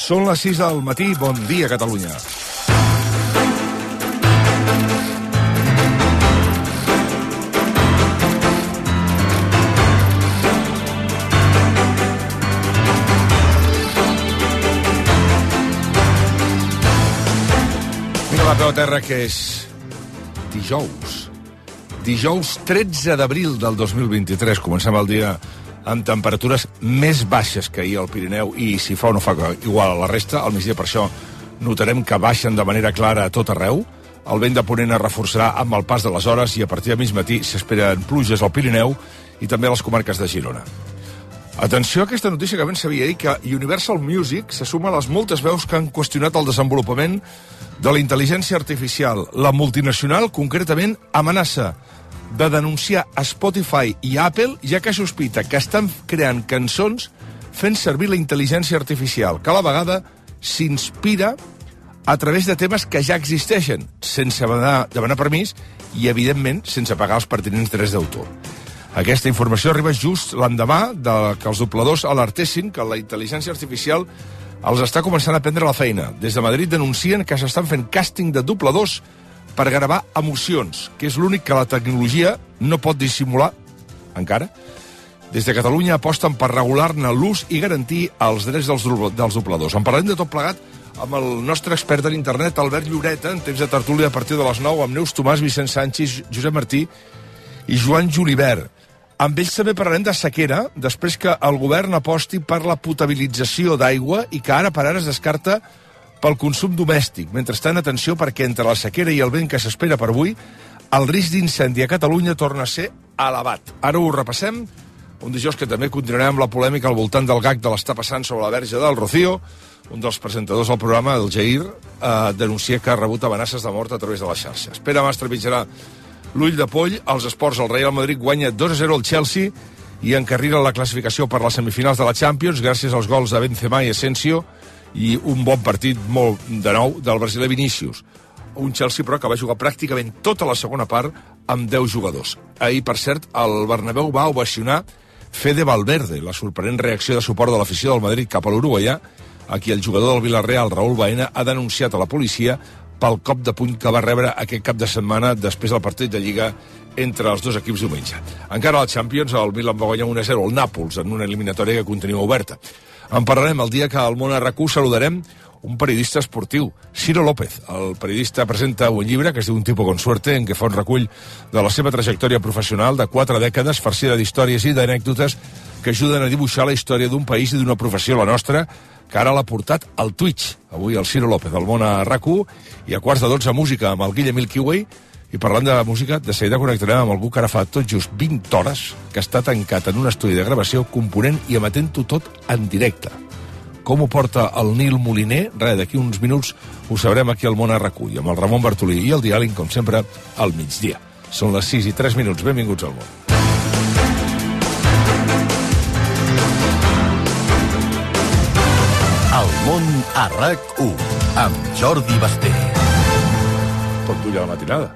Són les 6 del matí. Bon dia, Catalunya. Mira la peu a terra, que és dijous. Dijous 13 d'abril del 2023. Comencem el dia amb temperatures més baixes que ahir al Pirineu, i si fa o no fa igual a la resta, al migdia per això notarem que baixen de manera clara a tot arreu. El vent de ponent es reforçarà amb el pas de les hores i a partir de mig matí s'esperen pluges al Pirineu i també a les comarques de Girona. Atenció a aquesta notícia que ben sabia ahir, que Universal Music se suma a les moltes veus que han qüestionat el desenvolupament de la intel·ligència artificial. La multinacional, concretament, amenaça de denunciar a Spotify i Apple, ja que sospita que estan creant cançons fent servir la intel·ligència artificial, que a la vegada s'inspira a través de temes que ja existeixen, sense demanar permís i, evidentment, sense pagar els pertinents drets d'autor. Aquesta informació arriba just l'endemà que els dobladors alertessin que la intel·ligència artificial els està començant a prendre la feina. Des de Madrid denuncien que s'estan fent càsting de dobladors per gravar emocions, que és l'únic que la tecnologia no pot dissimular, encara. Des de Catalunya aposten per regular-ne l'ús i garantir els drets dels dobladors. En parlem de tot plegat amb el nostre expert en internet, Albert Lloreta, en temps de tertúlia a partir de les 9, amb Neus Tomàs, Vicent Sánchez, Josep Martí i Joan Julibert. Amb ells també parlarem de sequera, després que el govern aposti per la potabilització d'aigua i que ara per ara es descarta pel consum domèstic. Mentrestant, atenció, perquè entre la sequera i el vent que s'espera per avui, el risc d'incendi a Catalunya torna a ser elevat. Ara ho repassem, un dijous que també continuarem amb la polèmica al voltant del gag de l'està passant sobre la verge del Rocío. Un dels presentadors del programa, el Jair, denuncia que ha rebut amenaces de mort a través de les xarxes. Pere Mas trepitjarà l'ull de poll. Als esports, el Real Madrid guanya 2-0 al Chelsea i encarrila la classificació per les semifinals de la Champions gràcies als gols de Benzema i Asensio i un bon partit molt de nou del brasiler Vinícius. Un Chelsea, però, que va jugar pràcticament tota la segona part amb 10 jugadors. Ahir, per cert, el Bernabéu va ovacionar Fede Valverde, la sorprenent reacció de suport de l'afició del Madrid cap a l'uruguaià, a qui el jugador del Villarreal, Raúl Baena, ha denunciat a la policia pel cop de puny que va rebre aquest cap de setmana després del partit de Lliga entre els dos equips diumenge. Encara a la Champions, el Milan va guanyar 1-0 al Nàpols en una eliminatòria que continua oberta. En parlarem el dia que al Món RQ saludarem un periodista esportiu, Ciro López. El periodista presenta un llibre que es diu Un tipo con suerte, en què fa un recull de la seva trajectòria professional de 4 dècades, farcida d'històries i d'anècdotes que ajuden a dibuixar la història d'un país i d'una professió, la nostra, que ara l'ha portat al Twitch. Avui el Ciro López, al Món RQ, i a 11:15 música amb el Guillem Milky-Way. I parlant de música, de seguida connectarem amb algú que ara fa tot just 20 hores que està tancat en un estudi de gravació, component i emetent-ho tot en directe. Com ho porta el Nil Moliner? Res, d'aquí uns minuts ho sabrem aquí al Món RQ, amb el Ramon Bartolí i el Diàleg, com sempre, al migdia. Són les 6:03. Benvinguts al món. El Món a RAC1, amb Jordi Basté. Tot dur ja la matinada.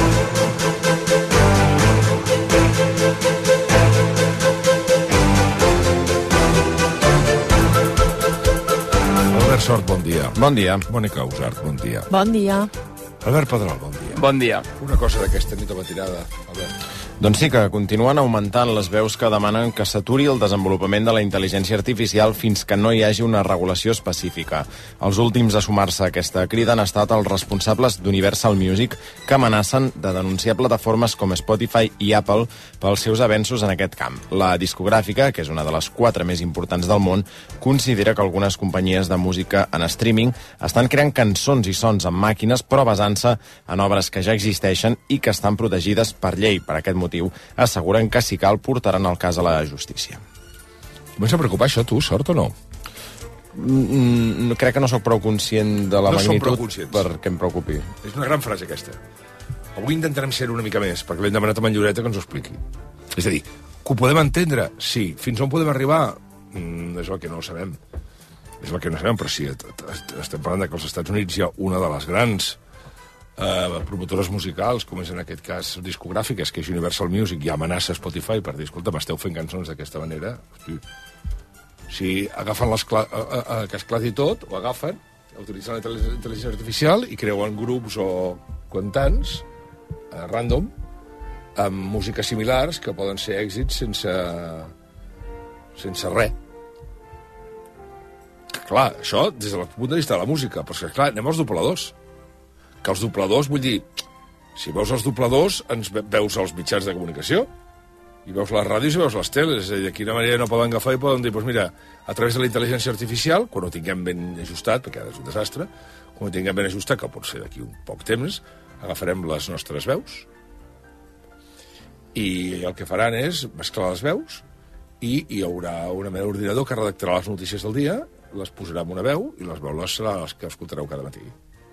Albert Sort, bon dia. Bon dia. Mònica Usart, bon dia. Bon dia. Albert Pedrol, bon dia. Bon dia. Una cosa d'aquesta nit a matinada, Albert. Doncs sí que continuen augmentant les veus que demanen que s'aturi el desenvolupament de la intel·ligència artificial fins que no hi hagi una regulació específica. Els últims a sumar-se a aquesta crida han estat els responsables d'Universal Music, que amenacen de denunciar plataformes com Spotify i Apple pels seus avenços en aquest camp. La discogràfica, que és una de les 4 més importants del món, considera que algunes companyies de música en streaming estan creant cançons i sons amb màquines, però basant-se en obres que ja existeixen i que estan protegides per llei. Per aquest motiu, asseguren que, si cal, portaran el cas a la justícia. Comença a preocupar això, tu, Sort, o no? Crec que no sóc prou conscient de la magnitud perquè em preocupi. És una gran frase, aquesta. Avui intentarem ser una mica més, perquè l'hem demanat a en Lloreta que ens ho expliqui. És a dir, que ho podem entendre? Sí. Fins on podem arribar? És el que no sabem. És el que no sabem, però sí, estem parlant que als Estats Units hi ha una de les grans promotores musicals, com és en aquest cas discogràfiques, que és Universal Music, i amenaça Spotify per dir, escolta, m'esteu fent cançons d'aquesta manera. Hosti, Si agafen que esclati tot, ho agafen, utilitzen la intel·ligència artificial i creuen grups o cantants random amb músiques similars que poden ser èxits sense res. Clar, això des del punt de vista de la música, però és que, clar, anem als dobladors. Que els dobladors, vull dir, si veus els dobladors, ens veus els mitjans de comunicació, i veus les ràdios i veus les teles. És a dir, de quina manera no poden agafar i poden dir, doncs mira, a través de la intel·ligència artificial, quan ho tinguem ben ajustat, perquè ara és un desastre, quan ho tinguem ben ajustat, que pot ser d'aquí un poc temps, agafarem les nostres veus, i el que faran és mesclar les veus, i hi haurà una mena d'ordinador que redactarà les notícies del dia, les posarà en una veu, i les veus seran les que escoltareu cada matí.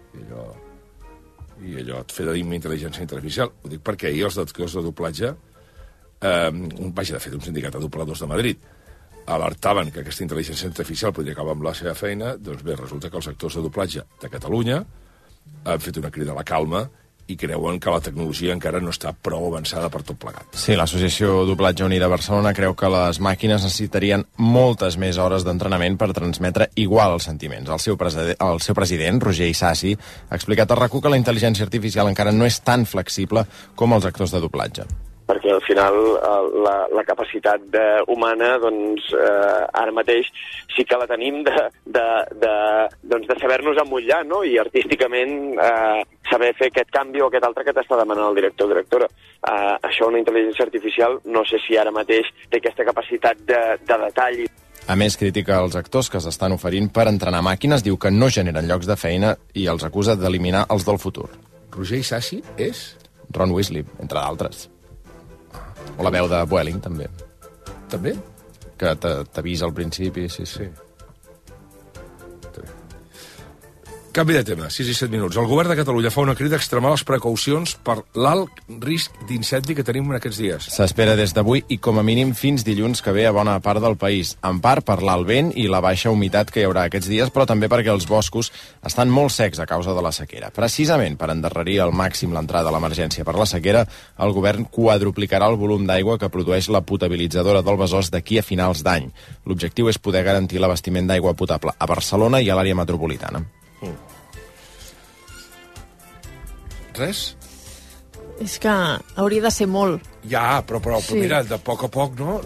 I allò et fa de dir intel·ligència artificial. Ho dic perquè ahir els d'actors de doblatge, de fet, un sindicat de dobladors de Madrid, alertaven que aquesta intel·ligència artificial podria acabar amb la seva feina. Doncs bé, resulta que els actors de doblatge de Catalunya han fet una crida a la calma i creuen que la tecnologia encara no està prou avançada per tot plegat. Sí, l'Associació Doblatge Unida Barcelona creu que les màquines necessitarien moltes més hores d'entrenament per transmetre igual els sentiments. El seu president, Roger Isasi, ha explicat a RAC1 que la intel·ligència artificial encara no és tan flexible com els actors de doblatge. Perquè al final la capacitat humana, doncs, ara mateix sí que la tenim de saber-nos emmotllar, no? I artísticament saber fer aquest canvi o aquest altre que t'està demanant el director o directora. Això una intel·ligència artificial no sé si ara mateix té aquesta capacitat de detall. A més, critica els actors que s'estan oferint per entrenar màquines, diu que no generen llocs de feina i els acusa d'eliminar els del futur. Roger Isasi és? Ron Weasley, entre d'altres. O la veu de Vueling, també. També? Que t'avisa al principi, sí. Canvi de tema, 6 i 7 minuts. El govern de Catalunya fa una crida a extremar les precaucions per l'alt risc d'incendi que tenim en aquests dies. S'espera des d'avui i com a mínim fins dilluns que ve a bona part del país. En part per l'alt vent i la baixa humitat que hi haurà aquests dies, però també perquè els boscos estan molt secs a causa de la sequera. Precisament per endarrerir al màxim l'entrada a l'emergència per la sequera, el govern quadruplicarà el volum d'aigua que produeix la potabilitzadora del Besòs d'aquí a finals d'any. L'objectiu és poder garantir l'abastiment d'aigua potable a Barcelona i a l'àrea metropolitana. Res? És que hauria de ser molt. Ja, però sí. Mira, de poc a poc, no?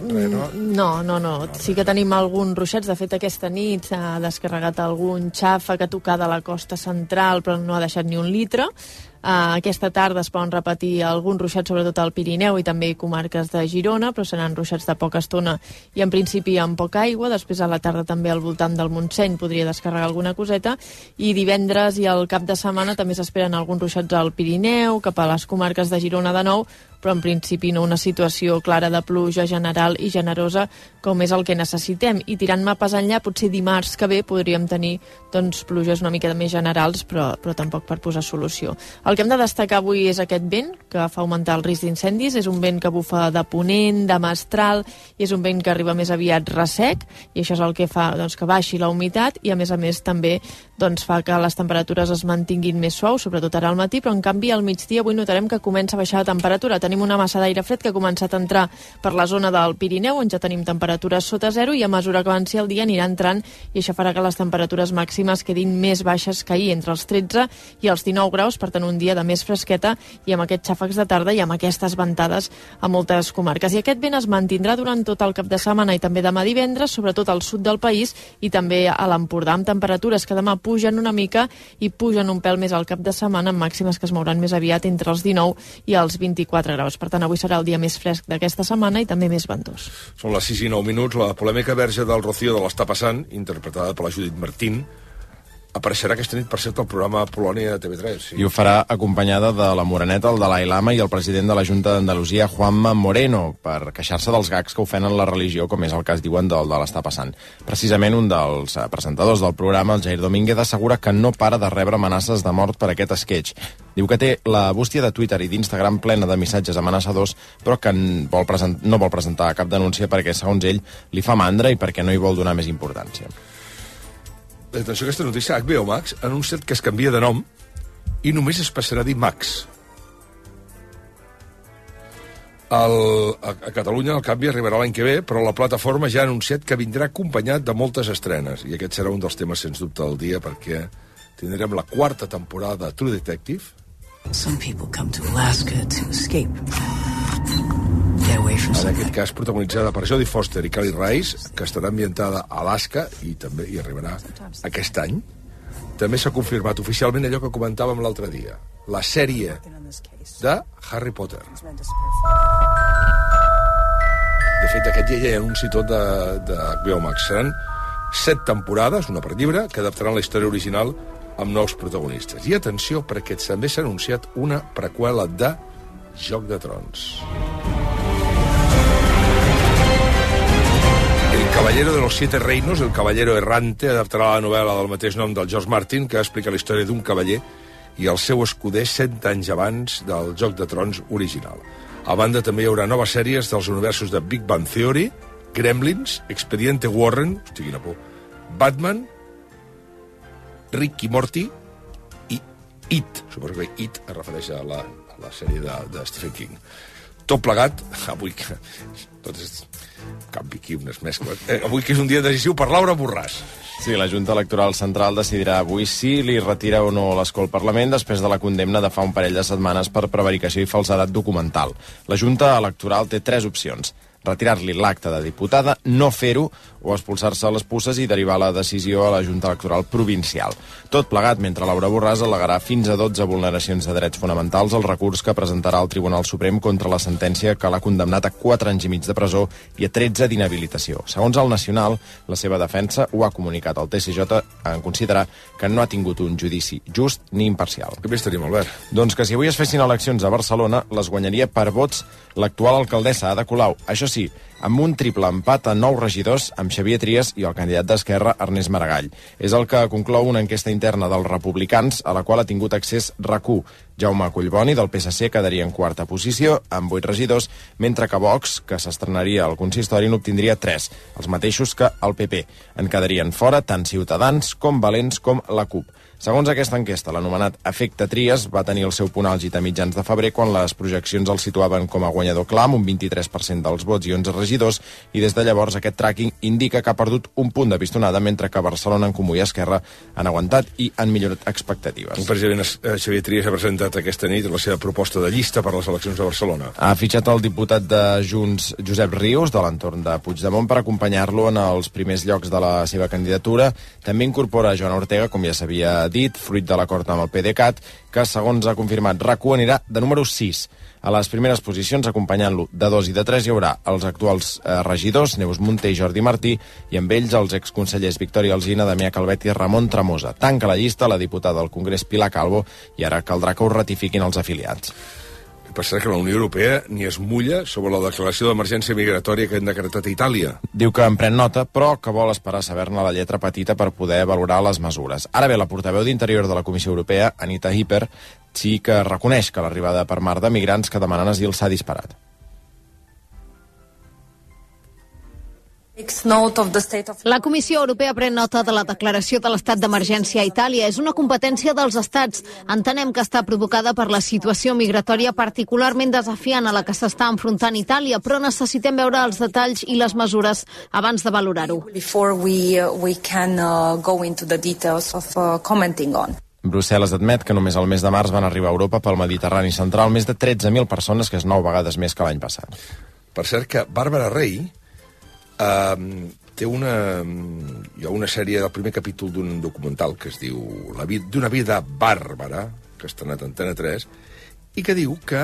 No. Sí que tenim alguns ruixats. De fet, aquesta nit s'ha descarregat algun xàfec a tocar de la costa central, però no ha deixat ni un litre. Aquesta tarda es poden repetir alguns ruixats, sobretot al Pirineu i també comarques de Girona, però seran ruixats de poca estona i en principi amb poca aigua. Després a la tarda també al voltant del Montseny podria descarregar alguna coseta, i divendres i al cap de setmana també s'esperen alguns ruixats al Pirineu, cap a les comarques de Girona de nou, però en principi no una situació clara de pluja general i generosa com és el que necessitem. I tirant mapes enllà, potser dimarts que ve podríem tenir pluges una mica més generals, però tampoc per posar solució. El que hem de destacar avui és aquest vent, que fa augmentar el risc d'incendis. És un vent que bufa de ponent, de mestral, i és un vent que arriba més aviat ressec, i això és el que fa que baixi la humitat, i a més també fa que les temperatures es mantinguin més suaus, sobretot ara al matí, però en canvi al migdia avui notarem que comença a baixar la temperatura. Tenim una massa d'aire fred que ha començat a entrar per la zona del Pirineu, on ja tenim temperatures sota zero, i a mesura que avanci el dia anirà entrant, i això farà que les temperatures màximes quedin més baixes que ahir, entre els 13 i els 19 graus, per tant un dia de més fresqueta i amb aquests xàfecs de tarda i amb aquestes ventades a moltes comarques. I aquest vent es mantindrà durant tot el cap de setmana i també demà divendres, sobretot al sud del país i també a l'Empordà, amb temperatures que demà pugen una mica i pugen un pèl més al cap de setmana, amb màximes que es mouran més aviat entre els 19 i els 24 graus. Per tant, avui serà el dia més fresc d'aquesta setmana i també més ventós. Són les 6 i 9 minuts. La polèmica verge del Rocío de l'Està passant, interpretada per la Judit Martín, apareixerà aquesta nit, per cert, al programa Polònia de TV3. Sí. I ho farà acompanyada de la Moreneta, el Dalai Lama i el president de la Junta d'Andalusia, Juanma Moreno, per queixar-se dels gags que ofenen la religió, com és el cas, diuen, del de l'Està passant. Precisament un dels presentadors del programa, el Jair Domínguez, assegura que no para de rebre amenaces de mort per aquest sketch. Diu que té la bústia de Twitter i d'Instagram plena de missatges amenaçadors, però que no vol presentar cap denúncia perquè, segons ell, li fa mandra i perquè no hi vol donar més importància. Atenció a aquesta notícia. HBO Max ha anunciat que es canvia de nom i només es passarà a dir Max. A Catalunya el canvi arribarà l'any que ve, però la plataforma ja ha anunciat que vindrà acompanyat de moltes estrenes, i aquest serà un dels temes sens dubte del dia, perquè tindrem la 4ª temporada de True Detective. Some people come to Alaska to escape. Get away from En aquest cas protagonitzada per Jodie Foster i Kali Reis, que estarà ambientada a Alaska i també hi arribarà aquest any. També s'ha confirmat oficialment allò que comentàvem l'altre dia, la sèrie de Harry Potter. De fet, aquest dia hi ha un anunci tot de HBO Max. Seran 7 temporades, una per llibre, que adaptaran la història original amb nous protagonistes. I atenció, perquè també s'ha anunciat una preqüela de Joc de Trons. El Caballero de los Siete Reinos, el Caballero Errante, adaptarà la novel·la del mateix nom del George Martin, que explica la història d'un cavaller i el seu escuder 100 anys abans del Joc de Trons original. A banda, també hi haurà noves sèries dels universos de Big Bang Theory, Gremlins, Expediente Warren, hosti, quina por, Batman, Rick i Morty i It. Suposo que It es refereix a la sèrie de Stephen King. Tot plegat, avui que... Tot és canvi aquí, unes mescles. Avui que és un dia decisiu per Laura Borràs. Sí, la Junta Electoral Central decidirà avui si li retira o no l'escó al Parlament després de la condemna de fa un parell de setmanes per prevaricació i falsedat documental. La Junta Electoral té 3 opcions: retirar-li l'acte de diputada, no fer-ho o expulsar-se a les puces i derivar la decisió a la Junta Electoral Provincial. Tot plegat mentre Laura Borràs al·legarà fins a 12 vulneracions de drets fonamentals al recurs que presentarà al Tribunal Suprem contra la sentència que l'ha condemnat a 4 anys i mig de presó i a 13 d'inhabilitació. Segons el Nacional, la seva defensa ho ha comunicat al TSJ en considerar que no ha tingut un judici just ni imparcial. Què més tenim, Albert? Doncs que si avui es fessin eleccions a Barcelona, les guanyaria per vots l'actual alcaldessa Ada Colau. Això sí, amb un triple empat a 9 regidors amb Xavier Trias i el candidat d'Esquerra, Ernest Maragall. És el que conclou una enquesta interna dels republicans a la qual ha tingut accés RAC1. Jaume Collboni, del PSC, quedaria en 4ª posició, amb 8 regidors, mentre que Vox, que s'estrenaria al consistori, n'obtindria 3, els mateixos que el PP. En quedarien fora tant Ciutadans com Valents com la CUP. Segons aquesta enquesta, l'anomenat efecte Trias va tenir el seu punt àlgid a mitjans de febrer quan les projeccions el situaven com a guanyador clar amb un 23% dels vots i 11 regidors, i des de llavors aquest tracking indica que ha perdut un punt de pistonada, mentre que Barcelona, en Comú i Esquerra han aguantat i han millorat expectatives. El president Xavier Trias ha presentat aquesta nit la seva proposta de llista per les eleccions de Barcelona. Ha fitxat el diputat de Junts, Josep Rius, de l'entorn de Puigdemont, per acompanyar-lo en els primers llocs de la seva candidatura. També incorpora Joana Ortega, com ja s'havia dit, fruit de l'acord amb el PDeCAT, que, segons ha confirmat RAC1, anirà de número 6. A les primeres posicions, acompanyant-lo de 2 i de 3, hi haurà els actuals regidors, Neus Munté i Jordi Martí, i amb ells els exconsellers Victòria Alsina, Damià Calvet i Ramon Tremosa. Tanca la llista la diputada del Congrés Pilar Calvo, i ara caldrà que ho ratifiquin els afiliats. Per cert que la Unió Europea ni es mulla sobre la declaració d'emergència migratòria que han decretat a Itàlia. Diu que en pren nota, però que vol esperar saber-ne la lletra petita per poder valorar les mesures. Ara bé, la portaveu d'Interior de la Comissió Europea, Anita Hipper, sí que reconeix que l'arribada per mar de migrants que demanen asil s'ha disparat. La Comissió Europea pren nota de la declaració de l'estat d'emergència a Itàlia. És una competència dels estats. Entenem que està provocada per la situació migratòria particularment desafiant a la que s'està enfrontant Itàlia, però necessitem veure els detalls i les mesures abans de valorar-ho. Brussel·les admet que només el mes de març van arribar a Europa pel Mediterrani central més de 13.000 persones, que és 9 vegades més que l'any passat. Per cert que Bàrbara Rey hi ha una sèrie del primer capítol d'un documental que es diu D'una vida bàrbara, que ha estrenat Antena 3, i que diu que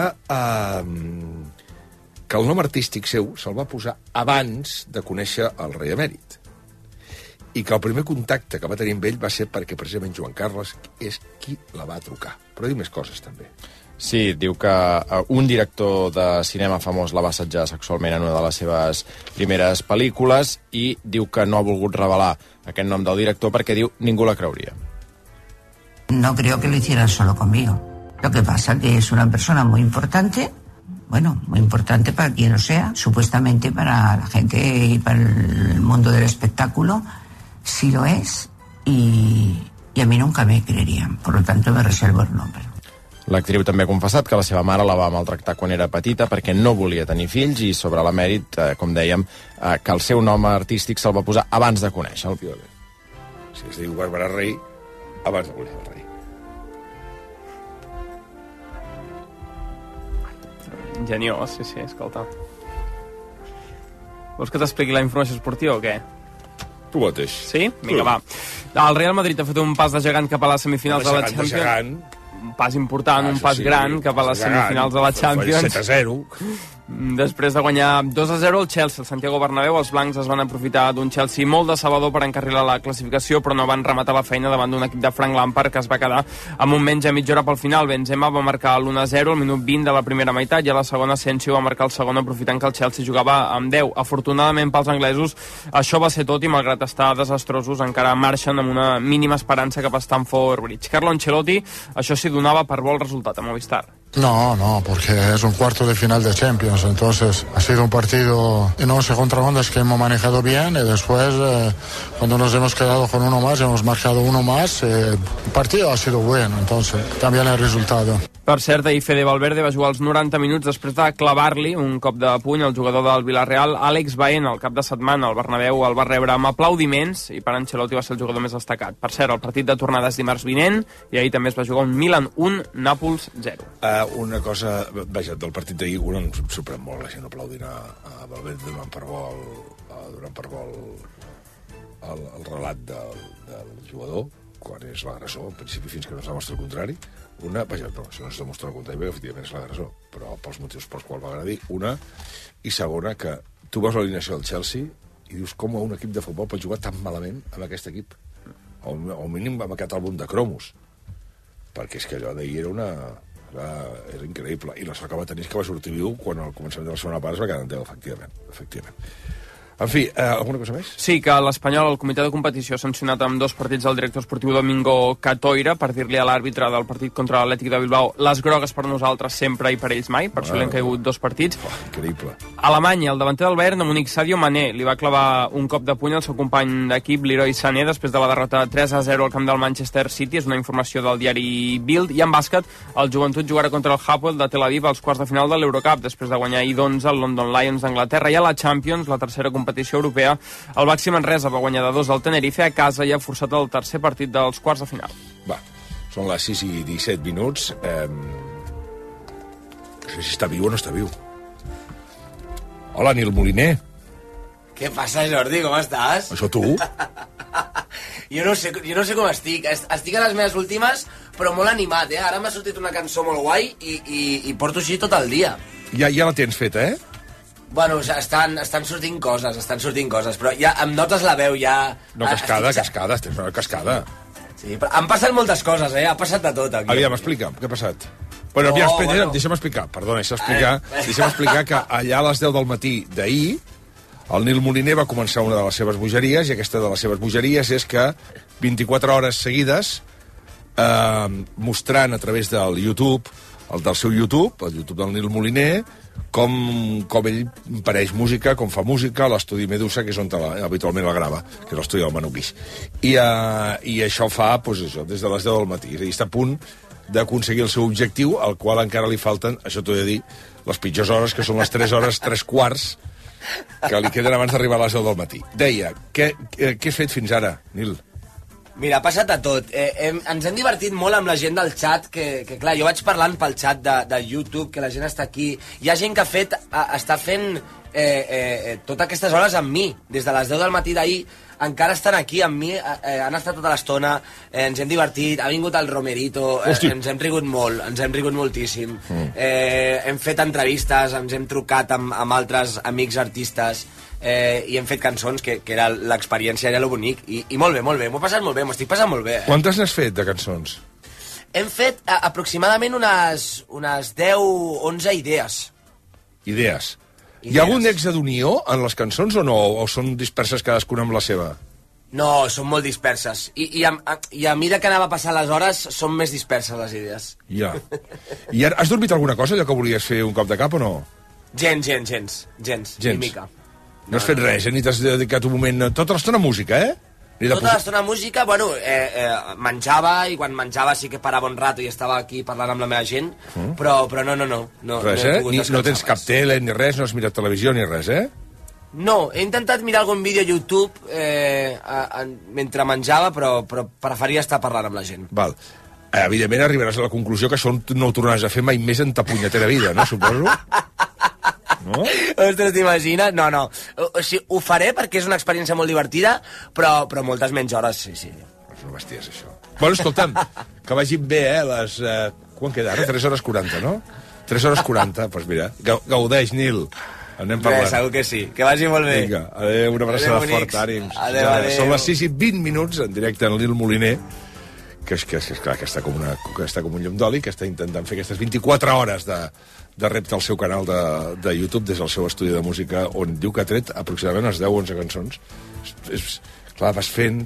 el nom artístic seu se'l va posar abans de conèixer el rei emèrit, i que el primer contacte que va tenir amb ell va ser perquè precisament Joan Carles és qui la va trucar. Però diu més coses, també. Sí, diu que un director de cinema famós la va assetjar sexualment en una de les seves primeres pel·lícules, i diu que no ha volgut revelar aquest nom del director perquè diu ningú la creuria. No creo que lo hicieran solo conmigo. Lo que pasa que es una persona muy importante, bueno, muy importante para quien lo sea, supuestamente para la gente y para el mundo del espectáculo, sí lo es, y a mí nunca me creerían, por lo tanto me reservo el nombre. L'actriu també ha confessat que la seva mare la va maltractar quan era petita perquè no volia tenir fills i sobre l'emèrit, com dèiem, que el seu nom artístic se'l va posar abans de conèixer-lo. Si es diu Bàrbara Rey, abans de conèixer el rei. Geniós, sí, escolta. Vols que t'expliqui la informació esportiva o què? Tu mateix. Sí? Vinga, va. El Real Madrid ha fet un pas de gegant cap a les semifinals de la Champions. Un pas important, un pas gran cap a les semifinals de la Champions. 7-0. Després de guanyar 2-0 el Chelsea, el Santiago Bernabéu, els blancs es van aprofitar d'un Chelsea molt decebedor per encarrilar la classificació, però no van rematar la feina davant d'un equip de Frank Lampard que es va quedar amb un menys a mitja hora pel final. Benzema va marcar l'1-0 al minut 20 de la primera meitat i a la segona Asensio va marcar el segon aprofitant que el Chelsea jugava amb 10. Afortunadament pels anglesos això va ser tot i malgrat estar desastrosos encara marxen amb una mínima esperança cap a Stamford Bridge. Carlo Ancelotti això sí donava per bo el resultat a Movistar. No, porque es un cuarto de final de Champions, entonces ha sido un partido en 11 contra 11 que hemos manejado bien y después cuando nos hemos quedado con uno más, hemos marcado uno más, el partido ha sido bueno, entonces también el resultado. Per cert, ahir Fede Valverde va jugar els 90 minuts després de clavar-li un cop de puny al jugador del Villarreal, Àlex Baena. El cap de setmana el Bernabéu el va rebre amb aplaudiments i per Ancelotti va ser el jugador més destacat. Per cert, el partit de tornada és dimarts vinent i ahir també es va jugar un Milan 1, Nàpols 0. Una cosa, vaja, del partit d'ahir, una em sorprèn molt la gent aplaudint a Valverde donant per bo el relat del jugador quan és l'agressor, al principi fins que no es demostra el contrari. Vaja, no, si no es demostra el contrari, perquè efectivament és l'agressor, però pels motius pels quals va agredir, una, i segona, que tu veus l'alineació del Chelsea i dius com un equip de futbol pot jugar tan malament amb aquest equip, o mínim amb aquest àlbum de cromos, perquè és que allò d'ahir era increïble, i la sort que va tenir és que va sortir viu quan al començament de la segona part es va quedar en 10, efectivament. En fi, alguna cosa més? Sí, que l'Espanyol, el comitè de competició, ha sancionat amb 2 partits el director esportiu Domingo Catoira per dir-li a l'àrbitre del partit contra l'Atlètic de Bilbao les grogues per nosaltres sempre i per ells mai, per això li han caigut 2 partits. Increïble. A Alemanya, el davanter del Bayern, Monique Sadio Mané, li va clavar un cop de puny al seu company d'equip, Leroy Sané, després de la derrota 3-0 al camp del Manchester City. És una informació del diari Bild. I en bàsquet, el Joventut jugarà contra el Hapoel de Tel Aviv als quarts de final de l'Eurocup, després de guanyar ahir d'11 el London Lions d'Anglaterra. I a la Champions, la tercera competició europea, el Baxi Manresa va guanyar de 2 al Tenerife a casa i ha forçat el tercer partit dels quarts de final. Va, són les 6:17. No sé si està viu o no està viu. Hola, Nil Moliner. Què passa, Jordi? Com estàs? Això tu? jo no sé com estic. Estic a les meves últimes, però molt animat, eh? Ara m'ha sortit una cançó molt guai i porto així tot el dia. Ja la tens feta, eh? Bueno, estan sortint coses, però ja em notes la veu, ja... No, cascada, tens una cascada. Sí, però han passat moltes coses, ha passat de tot aquí. Aviam, explica'm, què ha passat? Bueno, deixa'm explicar, deixa'm explicar que allà a les 10 del matí d'ahir el Nil Moliner va començar una de les seves bogeries, i aquesta de les seves bogeries és que 24 hores seguides, mostrant a través del YouTube, del seu YouTube, el YouTube del Nil Moliner, com ell pareix música, com fa música a l'estudi Medusa, que és on habitualment la grava, que és l'estudi del Manu Guix. I això fa, des de les 10 del matí. És a dir, està a punt d'aconseguir el seu objectiu, al qual encara li falten, això t'ho he de dir, les pitjors hores, que són les 3 hores, 3 quarts, que li queden abans d'arribar a les 10 del matí. Deia, què has fet fins ara, Nil? Mira, ha passat de tot. Ens hem divertit molt amb la gent del xat, que clar, jo vaig parlant pel xat de YouTube, que la gent està aquí. Hi ha gent que està fent totes aquestes hores amb mi. Des de les 10 del matí d'ahir encara estan aquí amb mi, han estat tota l'estona, ens hem divertit, ha vingut el Romerito, ens hem rigut molt, ens hem rigut moltíssim. Hem fet entrevistes, ens hem trucat amb altres amics artistes, i hem fet cançons, que era l'experiència, era lo bonic, i molt bé, m'ho he passat molt bé, m'ho estic passant molt bé. Quantes n'has fet, de cançons? Hem fet aproximadament unes 10-11 idees. Idees. Hi ha algun nexe d'unió en les cançons o no? O són disperses cadascuna amb la seva? No, són molt disperses. I a mesura que anava passant les hores, són més disperses les idees. Ja. I has dormit alguna cosa, allò que volies fer un cop de cap o no? Gens. Ni mica. No has fet res, ni t'has dedicat un moment... Tota l'estona a música, eh? Tota l'estona música, bueno, menjava, i quan menjava sí que parava un rato i estava aquí parlant amb la meva gent, però no. Res, no tens cap tele ni res, no has mirat televisió ni res, No, he intentat mirar algun vídeo a YouTube mentre menjava, però preferia estar parlant amb la gent. Val. Evidentment arribaràs a la conclusió que això no ho tornaràs a fer mai més en ta punyetera vida, no? Suposo? No? Ostres, t'imagines? No. O sigui, ho faré perquè és una experiència molt divertida, però moltes menys hores, sí. És una bèstia, això. Bueno, escolta'm, que vagin bé, les... Quan queda ara? 3 hores 40, no? 3 hores 40, doncs mira, gaudeix, Nil. Anem parlant. Bé, segur que sí. Que vagi molt bé. Vinga, adéu, una abraçada forta, ànims. Adéu. Són les 6 i 20 minuts en directe en Lil Moliner, que clar, que està com un llum d'oli, que està intentant fer aquestes 24 hores de repte al seu canal de YouTube des del seu estudi de música, on diu que ha tret aproximadament unes 10 o 11 cançons. Clar, vas fent...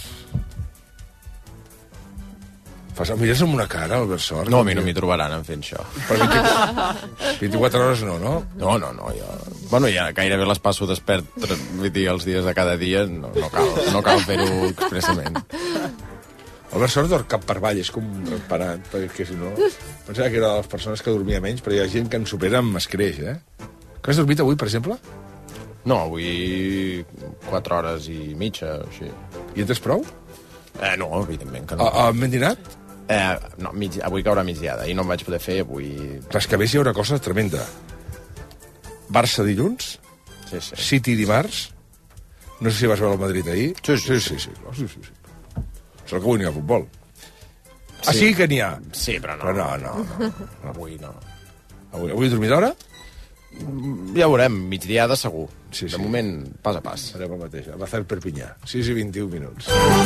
Mires amb una cara, Albert Sort. No, a mi no m'hi trobaran en fent això. Per 24 hores no? No, jo... Bueno, ja gairebé les passo despert, vull dir, els dies de cada dia, no cal fer-ho expressament. Albert Sort dorm cap per avall, és com un ratpenat, perquè si no... Pensava que era de les persones que dormia menys, però hi ha gent que en supera amb escreix, Que has dormit avui, per exemple? No, avui 4 hores i mitja, o així. I en tens prou? No, evidentment que no. Ben dinat? No, avui caurà migdiada, i no em vaig poder fer avui... Però és que a més hi ha una cosa tremenda. Barça dilluns, sí. City dimarts, no sé si vas veure el Madrid ahir. Sí. Sort que avui n'hi ha futbol. Sí. Sí que n'hi ha. Sí, però no. Però no. Avui no. Avui dormir d'hora? Ja veurem, migdiada segur. Sí. De moment, pas a pas. Farem el mateix. Va fer Perpinyà. 6 i 21 minuts.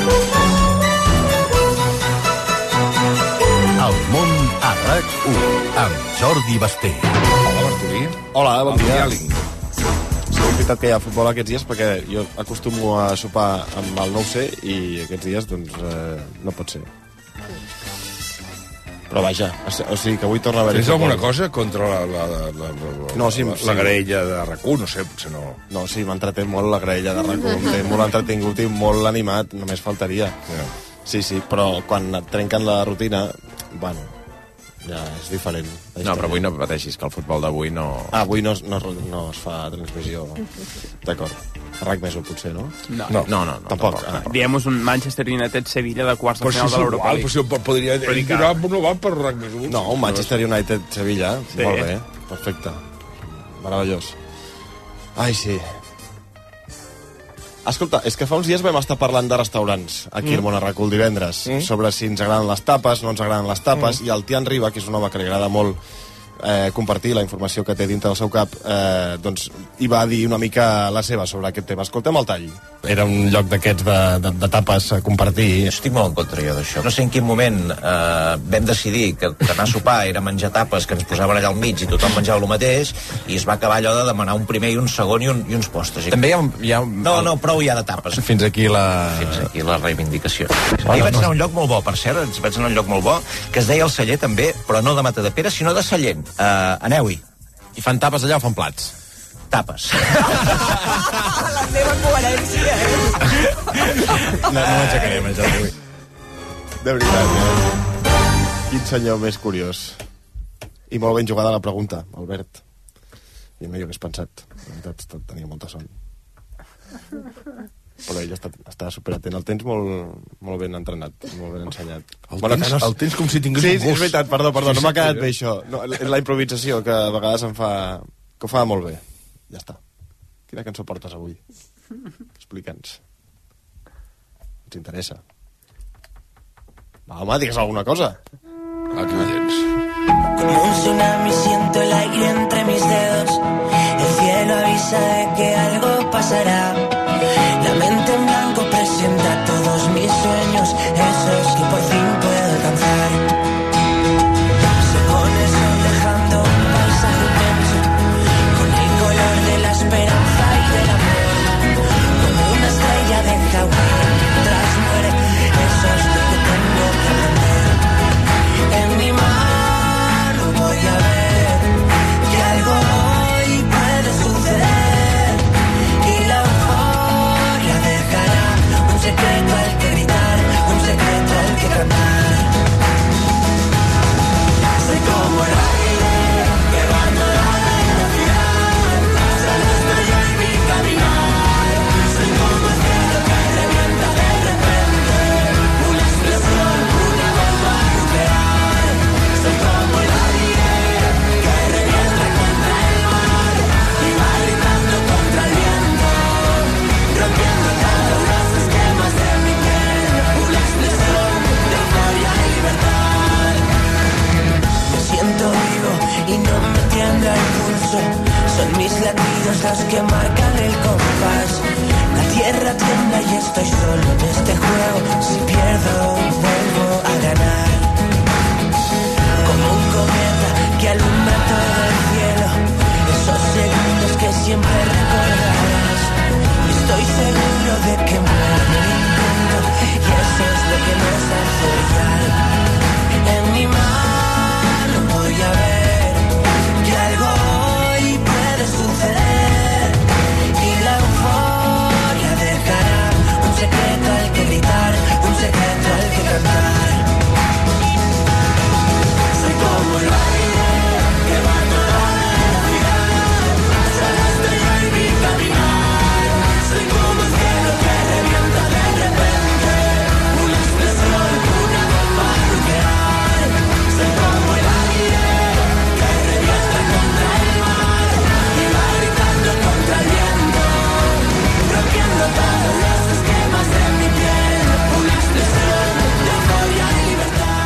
El món a RAC1 amb Jordi Basté. Hola, Bartolí. Hola, bon dia. Sí, és veritat que hi ha futbol aquests dies perquè jo acostumo a sopar amb el 9C i aquests dies, doncs, no pot ser. Però vaja, o sigui que avui torna a haver-hi... Tens alguna cosa contra la graella de RAC1? No sé, potser no... No, sí, m'entreté molt la graella de RAC1. Em té molt entretingut i molt animat, només faltaria. Yeah. Sí, però quan et trenquen la rutina, bueno, ja és diferent. No, però avui no pateixis, que el futbol d'avui no... Avui no es fa transmissió. D'acord. A RAC+1 potser, no? No, tampoc. Diem un Manchester United-Sevilla de quarts de final de l'Europa League. Però si podria dir, no va per RAC+1. No, un Manchester United-Sevilla, molt bé, perfecte. Meravellós. Ai, sí. Escolta, és que fa uns dies vam estar parlant de restaurants aquí al Món a RAC1 divendres, sobre si ens agraden les tapes, no ens agraden les tapes, i el Tian Riba, que és un home que li agrada molt compartir la informació que té dintre del seu cap, doncs hi va dir una mica la seva sobre aquest tema. Escoltem el tall. Era un lloc d'aquests de tapes a compartir. Estic molt en contra jo d'això. No sé en quin moment vam decidir que anar a sopar era menjar tapes que ens posaven allà al mig i tothom menjava el mateix, i es va acabar allò de demanar un primer i un segon i uns postres. També hi ha... No, prou ja de tapes. Fins aquí la reivindicació. Ahir vaig anar a un lloc molt bo, per cert, vaig anar a un lloc molt bo, que es deia el Celler també, però no de Matadepera, sinó de Sallent. Aneu-hi. I fan tapes allà o fan plats? Tapes. La meva coherència, No m'aixecarem, això avui. De veritat, Quin senyor més curiós. I molt ben jugada la pregunta, Albert. I no hi hagués pensat. La veritat, tenia molta son. Però ell està superatent. El tens molt ben entrenat, molt ben ensenyat. El tens com si tingués un gos. Sí, és veritat, perdó, no m'ha quedat bé això. No, la improvisació, que a vegades em fa... que ho fa molt bé. Ja està. Quina cançó portes avui? Explica'ns. Ens interessa. Va, home, digues alguna cosa. Aquí ho tens. Como un tsunami siento el aire entre mis dedos. El cielo avisa de que algo pasará. La mente en blanco presenta todos mis sueños, esos que por fin puedo alcanzar. Se pone el sol dejando un paisaje inmenso, con el color de la esperanza y del amor. Como una estrella deja huella mientras muere, eso es lo que tengo que aprender. En mi mano voy a ver que algo hoy puede suceder, y la euforia dejará un secreto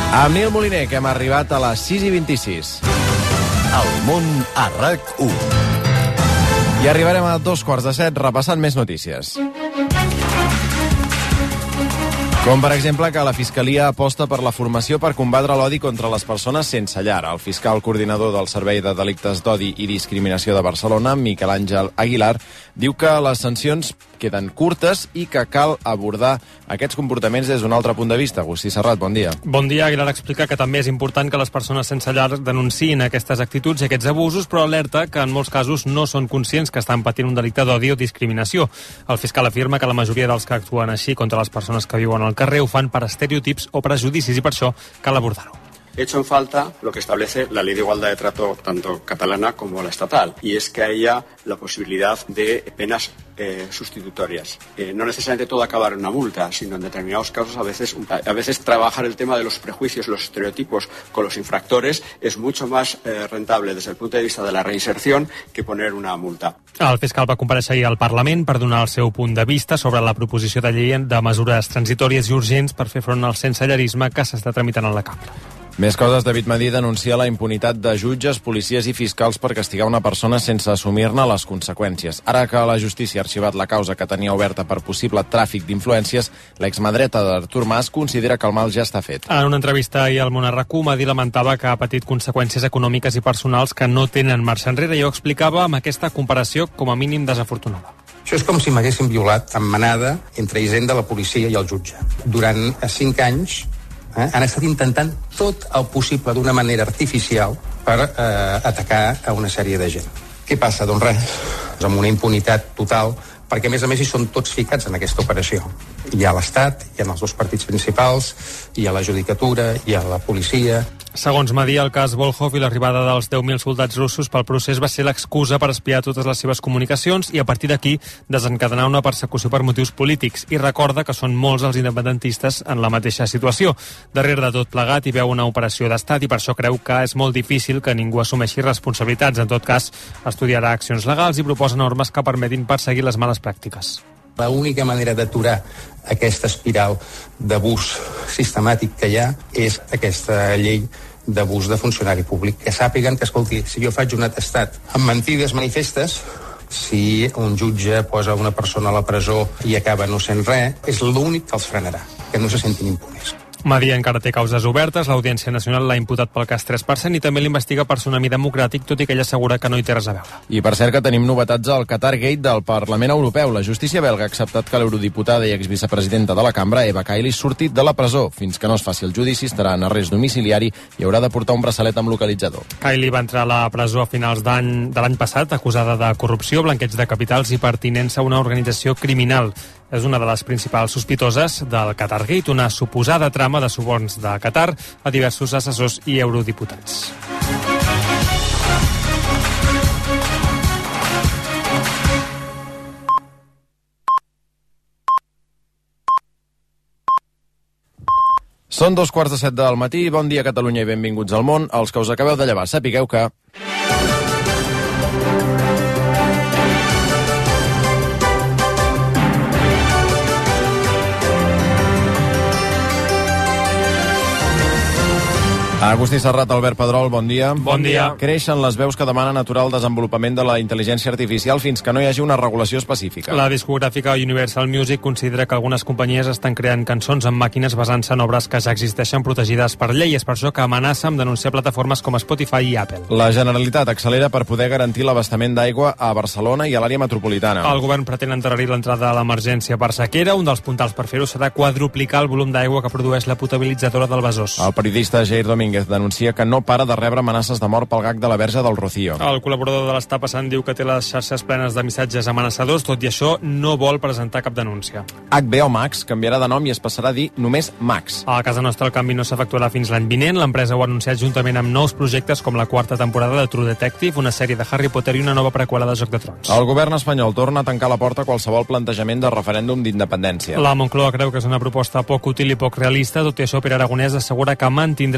Amb Nil Moliner, que hem arribat a les 6:26. El món a RAC1. I arribarem a 2:45 repassant més notícies. Com, per exemple, que la Fiscalia aposta per la formació per combatre l'odi contra les persones sense llar. El fiscal coordinador del Servei de Delictes d'Odi i Discriminació de Barcelona, Miquel Àngel Aguilar, diu que les sancions queden curtes i que cal abordar aquests comportaments des d'un altre punt de vista. Agustí Serrat, bon dia. Bon dia. Aguilar explica que també és important que les persones sense llar denunciïn aquestes actituds i aquests abusos, però alerta que en molts casos no són conscients que estan patint un delicte d'odi o discriminació. El fiscal afirma que la majoria dels que actuen així contra les persones que viuen al carrer ho fan per estereotips o prejudicis i per això cal abordar-ho. He hecho en falta lo que establece la Ley de Igualdad de Trato tanto catalana como la estatal, y es que haya la posibilidad de penas sustitutorias. No necesariamente todo acabar en una multa, sino en determinados casos a veces trabajar el tema de los prejuicios, los estereotipos con los infractores es mucho más rentable desde el punto de vista de la reinserción que poner una multa. El fiscal va comparèixer ahir al Parlament per donar el seu punt de vista sobre la proposició de llei de mesures transitòries i urgents per fer front al sensellarisme que s'està tramitant en la cambra. Més coses. David Madí denuncia la impunitat de jutges, policies i fiscals per castigar una persona sense assumir-ne les conseqüències. Ara que la justícia ha arxivat la causa que tenia oberta per possible tràfic d'influències, l'exmadreta d'Artur Mas considera que el mal ja està fet. En una entrevista ahir al Món a RAC1, Madí lamentava que ha patit conseqüències econòmiques i personals que no tenen marxa enrere i ho explicava amb aquesta comparació com a mínim desafortunada. Això és com si m'haguessin violat en manada entre Hisenda, la policia i el jutge. Durant 5 anys han estat intentant tot el possible d'una manera artificial per atacar a una sèrie de gent. Què passa? Doncs res, amb una impunitat total, perquè a més hi són tots ficats en aquesta operació. Hi ha l'Estat, hi ha els dos partits principals, hi ha la judicatura, hi ha la policia. Segons Madí, el cas Volhov i l'arribada dels 10.000 soldats russos pel procés va ser l'excusa per espiar totes les seves comunicacions i a partir d'aquí desencadenar una persecució per motius polítics, i recorda que són molts els independentistes en la mateixa situació. Darrere de tot plegat hi veu una operació d'estat i per això creu que és molt difícil que ningú assumeixi responsabilitats. En tot cas, estudiarà accions legals i proposa normes que permetin perseguir les males pràctiques. L'única manera d'aturar aquesta espiral d'abús sistemàtic que hi ha és aquesta llei d'abús de funcionari públic. Que sàpiguen que, escolti, si jo faig un atestat amb mentides manifestes, si un jutge posa una persona a la presó i acaba no sent res, és l'únic que els frenarà, que no se sentin impunes. Madí encara té causes obertes, l'Audiència Nacional l'ha imputat pel cas 3% i també l'investiga per tsunami democràtic, tot i que ella assegura que no hi té res a veure. I per cert que tenim novetats al Qatar Gate del Parlament Europeu. La justícia belga ha acceptat que l'eurodiputada i exvicepresidenta de la cambra, Eva Kaili, surti de la presó. Fins que no es faci el judici estarà en arrest domiciliari i haurà de portar un braçalet amb localitzador. Kaili va entrar a la presó a finals de l'any passat, acusada de corrupció, blanqueig de capitals i pertinença a una organització criminal. És una de les principals sospitoses del Qatar Gate, una suposada trama de suborns de Qatar a diversos assessors i eurodiputats. Són 2:45 del matí. Bon dia, Catalunya, i benvinguts al món. Els que us acabeu de llevar, sapigueu que... Agustí Serrat, Albert Pedrol, bon dia. Bon dia. Creixen les veus que demanen aturar el desenvolupament de la intel·ligència artificial fins que no hi hagi una regulació específica. La discogràfica Universal Music considera que algunes companyies estan creant cançons amb màquines basant-se en obres que ja existeixen protegides per llei. És per això que amenaça amb denunciar plataformes com Spotify i Apple. La Generalitat accelera per poder garantir l'abastament d'aigua a Barcelona i a l'àrea metropolitana. El govern pretén endarrerir l'entrada a l'emergència per sequera. Un dels puntals per fer-ho serà quadruplicar el volum d'aigua que produeix la potabilitzadora del Besòs. El periodista Jair Domínguez denuncia que no para de rebre amenaces de mort pel gag de la Verge del Rocío. El col·laborador de l'Estat passant diu que té les xarxes plenes de missatges amenaçadors, tot i això no vol presentar cap denúncia. HBO Max canviarà de nom i es passarà a dir només Max. A casa nostra el canvi no s'efectuarà fins l'any vinent. L'empresa ho ha anunciat juntament amb nous projectes com la quarta temporada de True Detective, una sèrie de Harry Potter i una nova preqüela de Joc de Trons. El govern espanyol torna a tancar la porta a qualsevol plantejament de referèndum d'independència. La Moncloa creu que és una proposta poc útil i poc realista, tot i això Pere Aragonès assegura que mantindrà el full de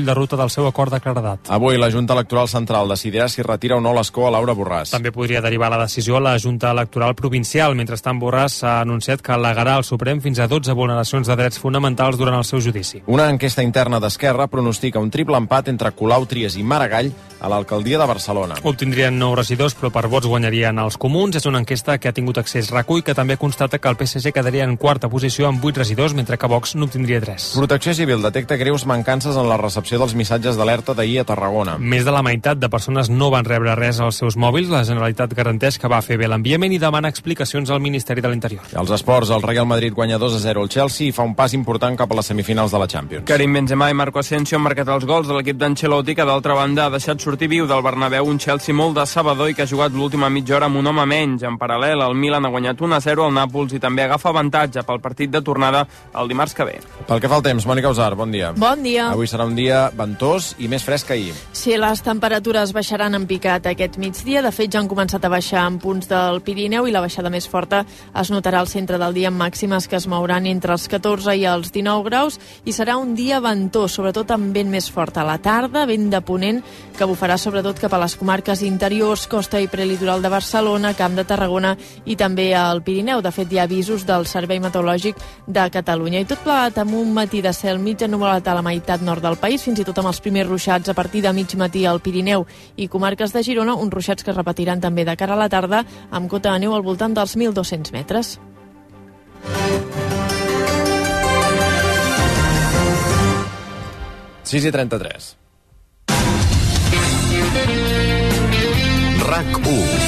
de ruta del seu acord de claredat. Avui la Junta Electoral Central decidirà si retira o no l'escó a Laura Borràs. També podria derivar la decisió a la Junta Electoral Provincial. Mentrestant, Borràs s'ha anunciat que al·legarà al Suprem fins a 12 vulneracions de drets fonamentals durant el seu judici. Una enquesta interna d'Esquerra pronostica un triple empat entre Colau, Trias i Maragall a l'alcaldia de Barcelona. Obtindrien 9 regidors, però per vots guanyarien els comuns. És una enquesta que ha tingut accés RAC1 i que també constata que el PSG quedaria en quarta posició amb 8 regidors, mentre que Vox n'obtindria 3. Protecció Civil detecta greus mancances en la recepció dels missatges d'alerta d'ahir a Tarragona. Més de la meitat de persones no van rebre res als seus mòbils. La Generalitat garanteix que va fer bé l'enviament i demana explicacions al Ministeri de l'Interior. Als esports, el Real Madrid guanya 2-0 al Chelsea i fa un pas important cap a les semifinals de la Champions. Karim Benzema i Marco Asensio han marcat els gols de l'equip d'Ancelotti, que d'altra banda ha deixat sortir viu del Bernabéu un Chelsea molt decebedor i que ha jugat l'última mitja hora amb un home menys. En paral·lel, el Milan ha guanyat 1-0 al Nàpols i també agafa avantatge pel partit de tornada el dimarts que ve. Pel que fa al temps, Mònica Usar, bon dia. Bon dia. Avui serà un dia ventós i més fresc que ahir. Sí, les temperatures baixaran en picat aquest migdia. De fet, ja han començat a baixar en punts del Pirineu i la baixada més forta es notarà al centre del dia amb màximes que es mouran entre els 14 i els 19 graus i serà un dia ventós, sobretot amb vent més fort a la tarda, vent de ponent que bufarà sobretot cap a les comarques interiors, costa i prelitoral de Barcelona, Camp de Tarragona i també al Pirineu. De fet, hi ha avisos del Servei Meteorològic de Catalunya. I tot plegat amb un matí de cel mig ennuvolat a la meitat nord del país, fins i tot amb els primers ruixats a partir de mig matí al Pirineu i comarques de Girona, uns ruixats que es repetiran també de cara a la tarda amb cota de neu al voltant dels 1.200 metres. Sis i 33. RAC1.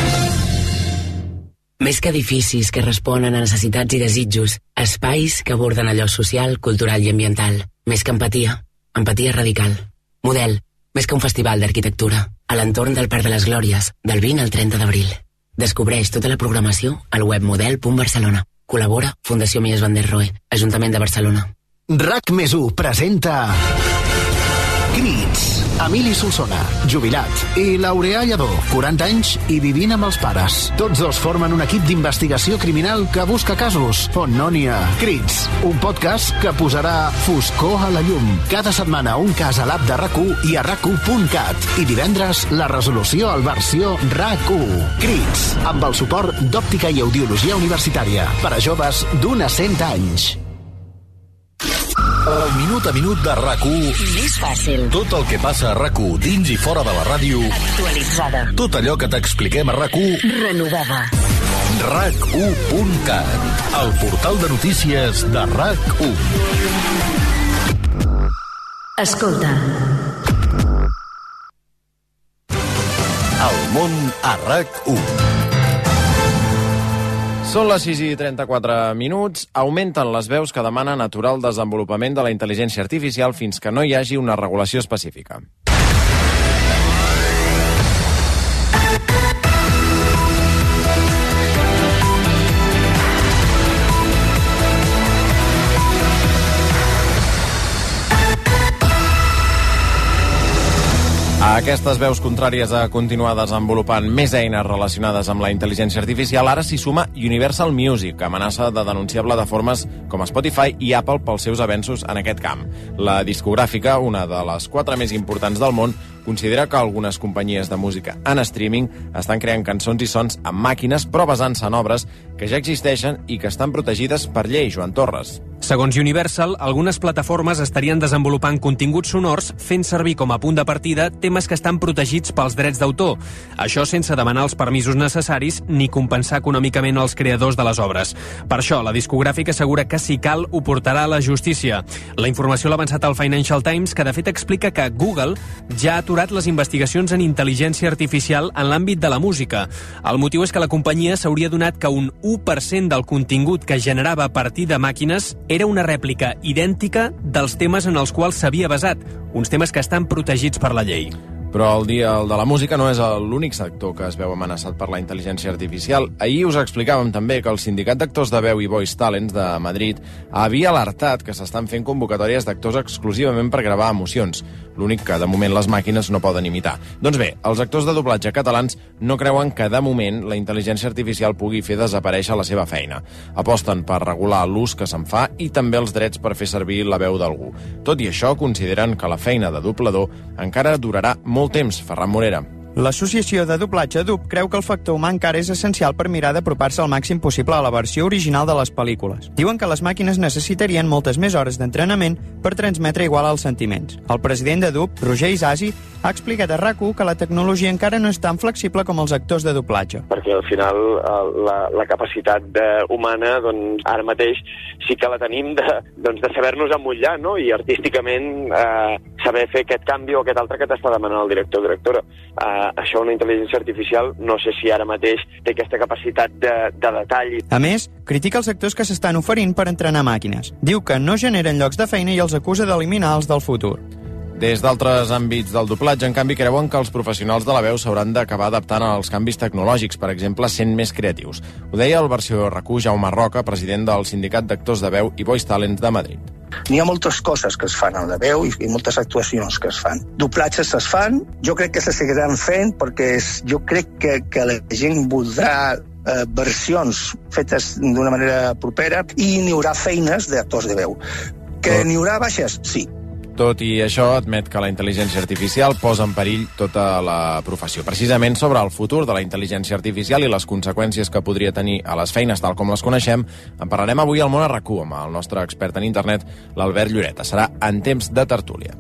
Més que edificis que responen a necessitats i desitjos, espais que aborden allò social, cultural i ambiental. Més que empatia, empatia radical. Model, més que un festival d'arquitectura. A l'entorn del Parc de les Glòries, del 20 al 30 d'abril. Descobreix tota la programació al web model.barcelona. Col·labora Fundació Mies van der Rohe, Ajuntament de Barcelona. RAC+1 presenta Crits. Emili Solsona, jubilat, i Laureà Lledó, 40 anys i vivint amb els pares. Tots dos formen un equip d'investigació criminal que busca casos on no n'hi ha. Crits, un podcast que posarà foscor a la llum. Cada setmana un cas a l'app de RAC1 i a RAC1.cat. I divendres la resolució al versió RAC1. Crits, amb el suport d'Òptica i Audiologia Universitària. Per a joves d'1 a 100 anys. El minut a minut de RAC1. Més fàcil. Tot el que passa a RAC1 dins i fora de la ràdio. Actualitzada. Tot allò que t'expliquem a RAC1. Renovada. RAC1.cat. El portal de notícies de RAC1. Escolta. El món a RAC1. Són les 6 i 34 minuts. Augmenten les veus que demanen aturar el desenvolupament de la intel·ligència artificial fins que no hi hagi una regulació específica. A aquestes veus contràries a continuar desenvolupant més eines relacionades amb la intel·ligència artificial, ara s'hi suma Universal Music, que amenaça de denunciar plataformes com Spotify i Apple pels seus avenços en aquest camp. La discogràfica, una de les 4 més importants del món, considera que algunes companyies de música en streaming estan creant cançons i sons amb màquines, però basant-se en obres que ja existeixen i que estan protegides per llei. Joan Torres. Segons Universal, algunes plataformes estarien desenvolupant continguts sonors fent servir com a punt de partida temes que estan protegits pels drets d'autor. Això sense demanar els permisos necessaris ni compensar econòmicament els creadors de les obres. Per això, la discogràfica assegura que si cal ho portarà a la justícia. La informació l'ha avançat al Financial Times, que de fet explica que Google ja ha aturat les investigacions en intel·ligència artificial en l'àmbit de la música. El motiu és que la companyia s'hauria donat que un 1% del contingut que generava a partir de màquines era una rèplica idèntica dels temes en els quals s'havia basat, uns temes que estan protegits per la llei. Però el de la música no és l'únic sector que es veu amenaçat per la intel·ligència artificial. Ahir us explicàvem també que el Sindicat d'Actors de Veu i Voice Talents de Madrid havia alertat que s'estan fent convocatòries d'actors exclusivament per gravar emocions, l'únic que de moment les màquines no poden imitar. Doncs bé, els actors de doblatge catalans no creuen que de moment la intel·ligència artificial pugui fer desaparèixer la seva feina. Aposten per regular l'ús que se'n fa i també els drets per fer servir la veu d'algú. Tot i això, consideren que la feina de doblador encara durarà molt temps. Ferran Morera. L'Associació de Doblatge DUB creu que el factor humà encara és essencial per mirar d'apropar-se al màxim possible a la versió original de les pel·lícules. Diuen que les màquines necessitarien moltes més hores d'entrenament per transmetre igual als sentiments. El president de DUB, Roger Isasi, ha explicat a RAC1 que la tecnologia encara no és tan flexible com els actors de doblatge. Perquè al final la capacitat humana, doncs, ara mateix sí que la tenim de saber-nos emmotllar, no? I artísticament saber fer aquest canvi o aquest altre que t'està demanant el director o directora. Això una intel·ligència artificial no sé si ara mateix té aquesta capacitat de detall. A més, critica els sectors que s'estan oferint per entrenar màquines. Diu que no generen llocs de feina i els acusa d'eliminar els del futur. Des d'altres àmbits del doblatge, en canvi, creuen que els professionals de la veu s'hauran d'acabar adaptant als canvis tecnològics, per exemple, sent més creatius. Ho deia el versió RAC1 Jaume Roca, president del Sindicat d'Actors de Veu i Voice Talents de Madrid. N'hi ha moltes coses que es fan a la veu i moltes actuacions que es fan. Doblatges es fan, jo crec que se seguiran fent perquè jo crec que la gent voldrà versions fetes d'una manera propera i n'hi haurà feines d'actors de veu. Que n'hi haurà baixes? Sí. Tot i això, admet que la intel·ligència artificial posa en perill tota la professió. Precisament sobre el futur de la intel·ligència artificial i les conseqüències que podria tenir a les feines tal com les coneixem, en parlarem avui al Món a RAC1 amb el nostre expert en internet, l'Albert Lloreta. Serà en temps de tertúlia.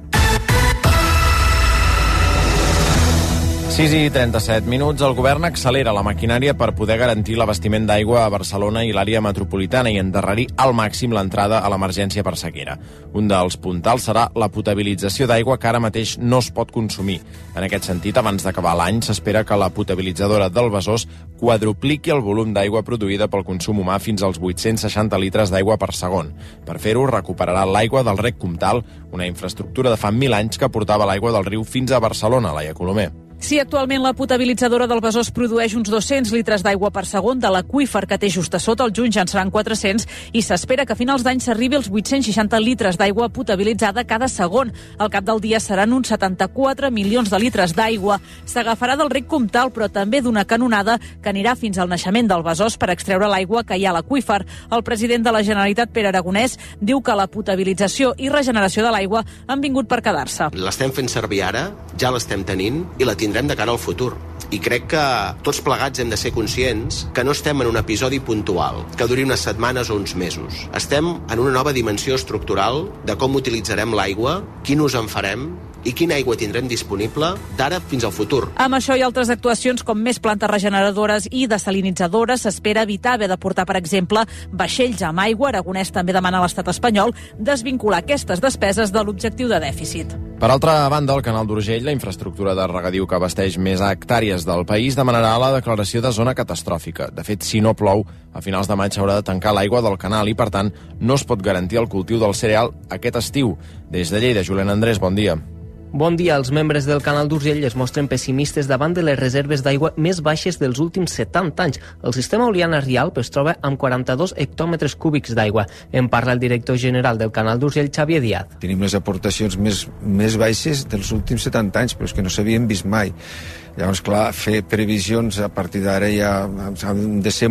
6:37 minuts. El govern accelera la maquinària per poder garantir l'abastiment d'aigua a Barcelona i l'àrea metropolitana i endarrerir al màxim l'entrada a l'emergència per sequera. Un dels puntals serà la potabilització d'aigua que ara mateix no es pot consumir. En aquest sentit, abans d'acabar l'any, s'espera que la potabilitzadora del Besòs quadrupliqui el volum d'aigua produïda pel consum humà fins als 860 litres d'aigua per segon. Per fer-ho, recuperarà l'aigua del rec Comtal, una infraestructura de fa 1.000 anys que portava l'aigua del riu fins a Barcelona, Laia Colomer. Sí, actualment la potabilitzadora del Besòs produeix uns 200 litres d'aigua per segon de l'aqüífer que té just a sota. El juny ja en seran 400 i s'espera que a finals d'any s'arribi als 860 litres d'aigua potabilitzada cada segon. Al cap del dia seran uns 74 milions de litres d'aigua. S'agafarà del rec Comtal, però també d'una canonada que anirà fins al naixement del Besòs per extreure l'aigua que hi ha a l'aqüífer. El president de la Generalitat, Pere Aragonès, diu que la potabilització i regeneració de l'aigua han vingut per quedar-se. L'estem fent servir ara, ja l'estem tenint i la tindrem de cara al futur. I crec que tots plegats hem de ser conscients que no estem en un episodi puntual, que duri unes setmanes o uns mesos. Estem en una nova dimensió estructural de com utilitzarem l'aigua, quin ús en farem i quina aigua tindrem disponible d'ara fins al futur. Amb això i altres actuacions com més plantes regeneradores i desalinitzadores s'espera evitar haver de portar, per exemple, vaixells amb aigua. Aragonès també demana a l'estat espanyol desvincular aquestes despeses de l'objectiu de dèficit. Per altra banda, el canal d'Urgell, la infraestructura de regadiu que abasteix més hectàrees del país, demanarà la declaració de zona catastròfica. De fet, si no plou, a finals de maig s'haurà de tancar l'aigua del canal i, per tant, no es pot garantir el cultiu del cereal aquest estiu. Des de Lleida, Julián Andrés, bon dia. Bon dia. Els membres del canal d'Urgell es mostren pessimistes davant de les reserves d'aigua més baixes dels últims 70 anys. El sistema Oliana Rialp es troba amb 42 hectòmetres cúbics d'aigua. En parla el director general del canal d'Urgell, Xavier Díaz. Tenim les aportacions més baixes dels últims 70 anys, però és que no s'havien vist mai. Llavors, clar, fer previsions a partir d'ara ja han de ser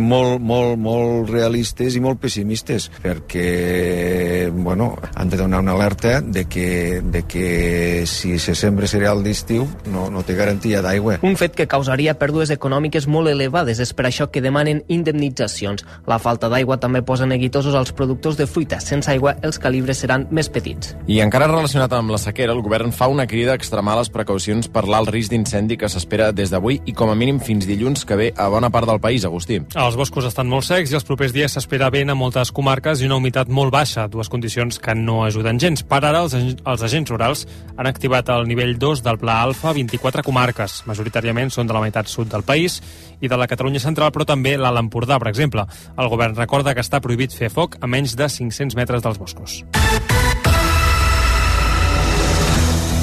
molt realistes i molt pessimistes, perquè, bueno, han de donar una alerta de que si se sembra cereal d'estiu no té garantia d'aigua. Un fet que causaria pèrdues econòmiques molt elevades, és per això que demanen indemnitzacions. La falta d'aigua també posa neguitosos als productors de fruita. Sense aigua, els calibres seran més petits. I encara relacionat amb la sequera, el govern fa una crida a extremar les precaucions per l'alt risc d'incendi que s'espera des d'avui i com a mínim fins dilluns que ve a bona part del país, Agustí. Els boscos estan molt secs i els propers dies s'espera vent a moltes comarques i una humitat molt baixa, dues condicions que no ajuden gens. Per ara, els agents rurals han activat el nivell 2 del Pla Alfa 24 comarques. Majoritàriament són de la meitat sud del país i de la Catalunya central, però també l'Alt Empordà, per exemple. El govern recorda que està prohibit fer foc a menys de 500 metres dels boscos.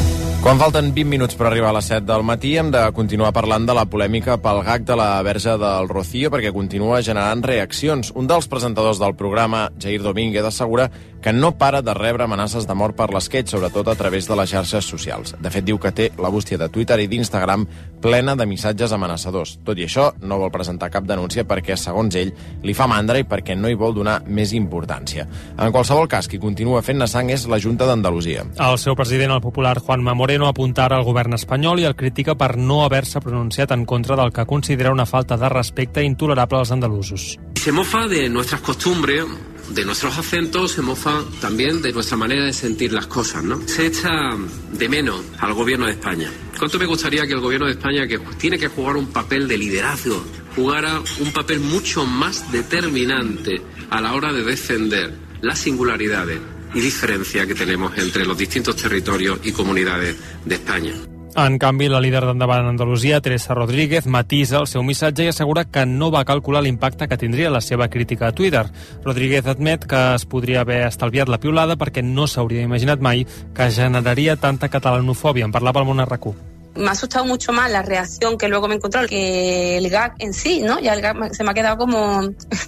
Quan falten 20 minuts per arribar a les 7 del matí, hem de continuar parlant de la polèmica pel gag de la Verge del Rocío, perquè continua generant reaccions. Un dels presentadors del programa, Jair Domínguez, assegura que no para de rebre amenaces de mort per l'esquetx, sobretot a través de les xarxes socials. De fet, diu que té la bústia de Twitter i d'Instagram plena de missatges amenaçadors. Tot i això, no vol presentar cap denúncia perquè, segons ell, li fa mandra i perquè no hi vol donar més importància. En qualsevol cas, qui continua fent-ne sang és la Junta d'Andalusia. El seu president, el popular Juanma Moreno, apunta ara al govern espanyol i el critica per no haver-se pronunciat en contra del que considera una falta de respecte intolerable als andalusos. Se mofa de nuestras costumbres, de nuestros acentos, se mofa también de nuestra manera de sentir las cosas, ¿no? Se echa de menos al gobierno de España. ¿Cuánto me gustaría que el gobierno de España, que tiene que jugar un papel de liderazgo, jugara un papel mucho más determinante a la hora de defender las singularidades y diferencias que tenemos entre los distintos territorios y comunidades de España? En canvi, la líder d'Endavant Andalusia, Teresa Rodríguez, matisa el seu missatge i assegura que no va calcular l'impacte que tindria la seva crítica a Twitter. Rodríguez admet que es podria haver estalviat la piulada perquè no s'hauria imaginat mai que generaria tanta catalanofòbia. En parlava al Món RQ. Me ha asustado mucho más la reacción que luego me encontró que el gag en sí, ¿no? Ya el gag se me ha quedado como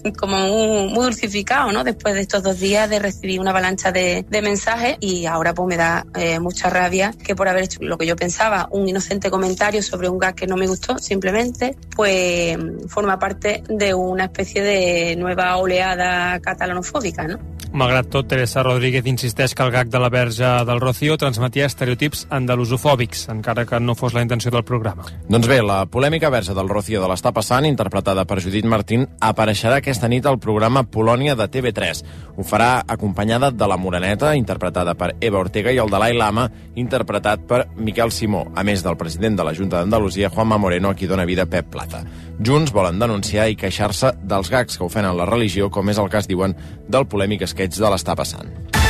muy dulcificado, ¿no? Después de estos 2 días de recibir una avalancha de mensajes, y ahora pues me da mucha rabia que por haber hecho lo que yo pensaba, un inocente comentario sobre un gag que no me gustó, simplemente, pues forma parte de una especie de nueva oleada catalanofòbica, ¿no? Malgrat tot, Teresa Rodríguez insisteix que el gag de la Verge del Rocío transmetia estereotips andalusofòbics, encara que no fos la intenció del programa. Doncs bé, la polèmica Verge del Rocío de l'Està passant, interpretada per Judit Martín, apareixerà aquesta nit al programa Polònia de TV3. Ho farà acompanyada de la Moreneta, interpretada per Eva Ortega, i el Dalai Lama, interpretat per Miquel Simó, a més del president de la Junta d'Andalusia, Juanma Moreno, a qui dona vida Pep Plata. Junts volen denunciar i queixar-se dels gags que ofenen la religió, com és el cas, diuen, del polèmic sketch de l'Està passant.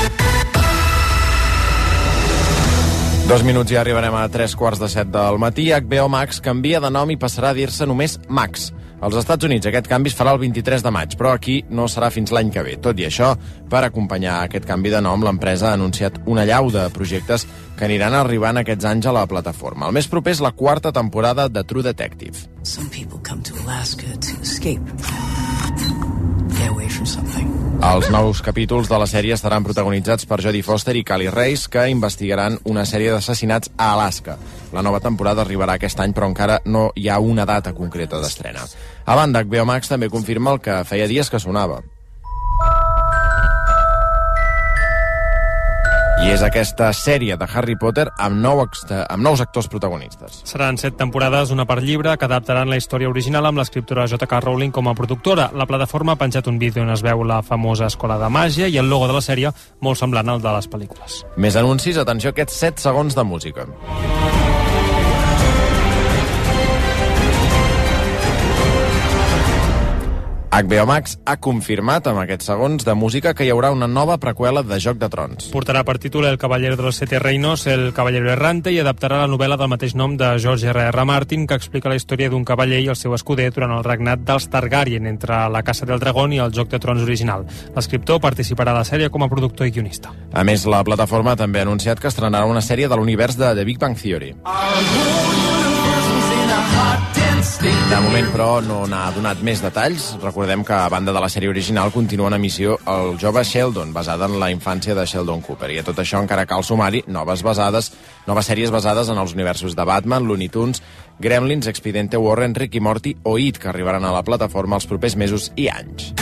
2 minuts i arribarem a 3:15 del matí. HBO Max canvia de nom i passarà a dir-se només Max. Als Estats Units aquest canvi es farà el 23 de maig, però aquí no serà fins l'any que ve. Tot i això, per acompanyar aquest canvi de nom, l'empresa ha anunciat una allau de projectes que aniran arribant aquests anys a la plataforma. El més proper és la 4ª temporada de True Detective. Some people come to Alaska to escape. Get away from something. Els nous capítols de la sèrie estaran protagonitzats per Jodie Foster i Callie Reis, que investigaran una sèrie d'assassinats a Alaska. La nova temporada arribarà aquest any, però encara no hi ha una data concreta d'estrena. A banda, HBO Max també confirma el que feia dies que sonava. I és aquesta sèrie de Harry Potter amb nous actors protagonistes. Seran 7 temporades, una per llibre, que adaptaran la història original amb l'escriptora J.K. Rowling com a productora. La plataforma ha penjat un vídeo on es veu la famosa escola de màgia i el logo de la sèrie molt semblant al de les pel·lícules. Més anuncis, atenció a aquests 7 segons de música. HBO Max ha confirmat amb aquests segons de música que hi haurà una nova preqüela de Joc de Trons. Portarà per títol El Caballero de los Siete Reinos, El Caballero Errante, i adaptarà la novel·la del mateix nom de George R.R. Martin, que explica la història d'un cavaller i el seu escuder durant el regnat dels Targaryen, entre la Caça del Dragón i el Joc de Trons original. L'escriptor participarà a la sèrie com a productor i guionista. A més, la plataforma també ha anunciat que estrenarà una sèrie de l'univers de The Big Bang Theory. De moment, però, no n'ha donat més detalls. Recordem que, a banda de la sèrie original, continua en emissió El jove Sheldon, basada en la infància de Sheldon Cooper. I a tot això encara cal sumar-hi noves sèries basades en els universos de Batman, Looney Tunes, Gremlins, Expediente Warren, Rick i Morty o It, que arribaran a la plataforma els propers mesos i anys.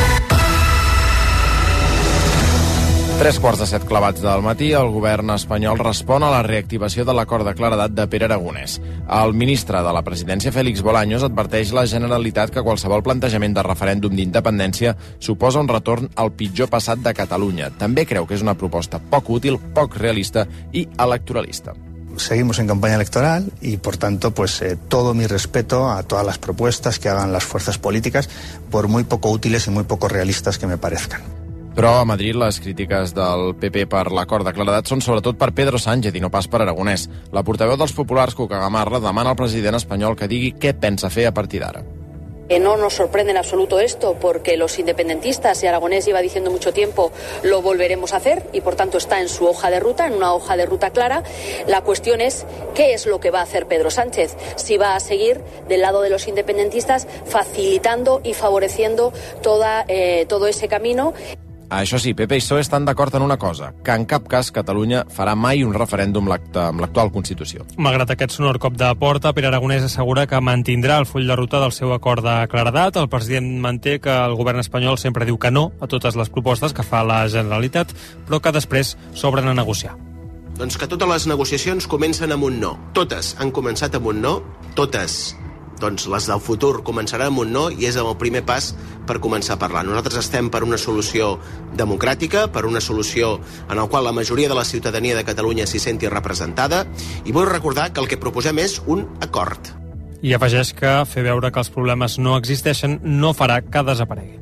6:45 clavats del matí, el govern espanyol respon a la reactivació de l'acord de claredat de Pere Aragonès. El ministre de la presidència, Félix Bolaños, adverteix la Generalitat que qualsevol plantejament de referèndum d'independència suposa un retorn al pitjor passat de Catalunya. També creu que és una proposta poc útil, poc realista i electoralista. Seguimos en campaña electoral y, por tanto, todo mi respeto a todas las propuestas que hagan las fuerzas políticas, por muy poco útiles y muy poco realistas que me parezcan. Però a Madrid les crítiques del PP per l'acord de claredat són sobretot per Pedro Sánchez i no pas per Aragonès. La portaveu dels populars, Cuca Gamarra, demana al president espanyol que digui què pensa fer a partir d'ara. No nos sorprende en absoluto esto, porque los independentistas, y Aragonés lleva diciendo mucho tiempo, lo volveremos a hacer, y por tanto está en su hoja de ruta, en una hoja de ruta clara. La cuestión es qué es lo que va a hacer Pedro Sánchez, si va a seguir del lado de los independentistas facilitando y favoreciendo todo ese camino. Això sí, PP i PSOE estan d'acord en una cosa, que en cap cas Catalunya farà mai un referèndum amb l'actual Constitució. Malgrat aquest sonor cop de porta, Pere Aragonès assegura que mantindrà el full de ruta del seu acord de claredat. El president manté que el govern espanyol sempre diu que no a totes les propostes que fa la Generalitat, però que després s'obren a negociar. Doncs que totes les negociacions comencen amb un no. Totes han començat amb un no, totes. Doncs les del futur començaran amb un no i és el primer pas per començar a parlar. Nosaltres estem per una solució democràtica, per una solució en la qual la majoria de la ciutadania de Catalunya s'hi senti representada, i vull recordar que el que proposem és un acord. I afegeix que fer veure que els problemes no existeixen no farà que desaparegui.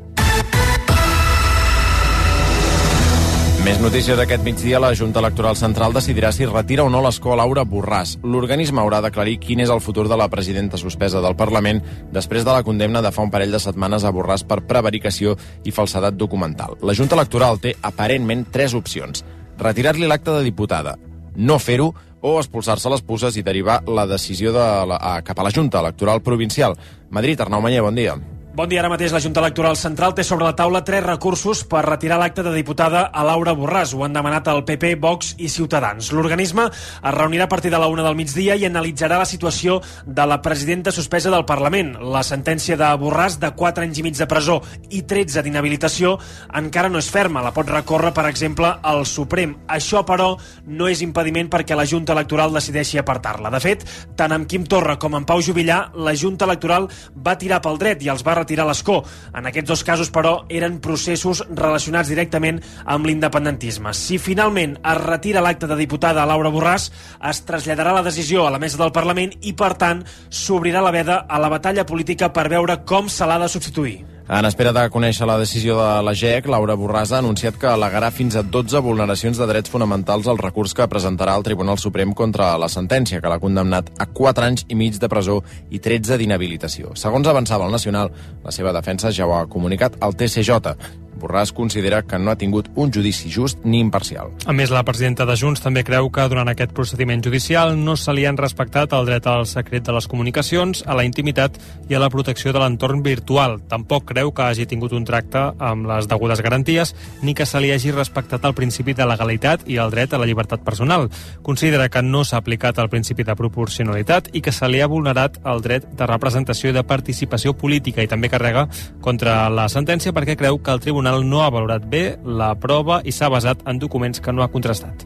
Més notícies aquest migdia. La Junta Electoral Central decidirà si retira o no l'escó a Laura Borràs. L'organisme haurà d'aclarir quin és el futur de la presidenta suspesa del Parlament després de la condemna de fa un parell de setmanes a Borràs per prevaricació i falsedat documental. La Junta Electoral té aparentment 3 opcions: retirar-li l'acte de diputada, no fer-ho o expulsar-se les puces i derivar la decisió cap a la Junta Electoral Provincial. Madrid, Arnau Manyer, bon dia. Bon dia. Ara mateix la Junta Electoral Central té sobre la taula 3 recursos per retirar l'acte de diputada a Laura Borràs. Ho han demanat el PP, Vox i Ciutadans. L'organisme es reunirà a partir de la 1 del migdia i analitzarà la situació de la presidenta suspesa del Parlament. La sentència de Borràs de 4 anys i mig de presó i 13 d'inhabilitació encara no és ferma. La pot recórrer, per exemple, al Suprem. Això, però, no és impediment perquè la Junta Electoral decideixi apartar-la. De fet, tant amb Quim Torra com amb Pau Juvillà, la Junta Electoral va tirar pel dret i els va retirar l'escó. En aquests 2 casos, però, eren processos relacionats directament amb l'independentisme. Si finalment es retira l'acte de diputada a Laura Borràs, es traslladarà la decisió a la mesa del Parlament i, per tant, s'obrirà la veda a la batalla política per veure com se l'ha de substituir. En espera de conèixer la decisió de la GEC, Laura Borràs ha anunciat que al·legarà fins a 12 vulneracions de drets fonamentals al recurs que presentarà al Tribunal Suprem contra la sentència, que l'ha condemnat a 4 anys i mig de presó i 13 d'inhabilitació. Segons avançava el Nacional, la seva defensa ja ho ha comunicat al TCJ. Borràs considera que no ha tingut un judici just ni imparcial. A més, la presidenta de Junts també creu que durant aquest procediment judicial no se li han respectat el dret al secret de les comunicacions, a la intimitat i a la protecció de l'entorn virtual. Tampoc creu que hagi tingut un tracte amb les degudes garanties ni que se li hagi respectat el principi de legalitat i el dret a la llibertat personal. Considera que no s'ha aplicat el principi de proporcionalitat i que se li ha vulnerat el dret de representació i de participació política, i també carrega contra la sentència perquè creu que el Tribunal no ha valorat bé la prova i s'ha basat en documents que no ha contrastat.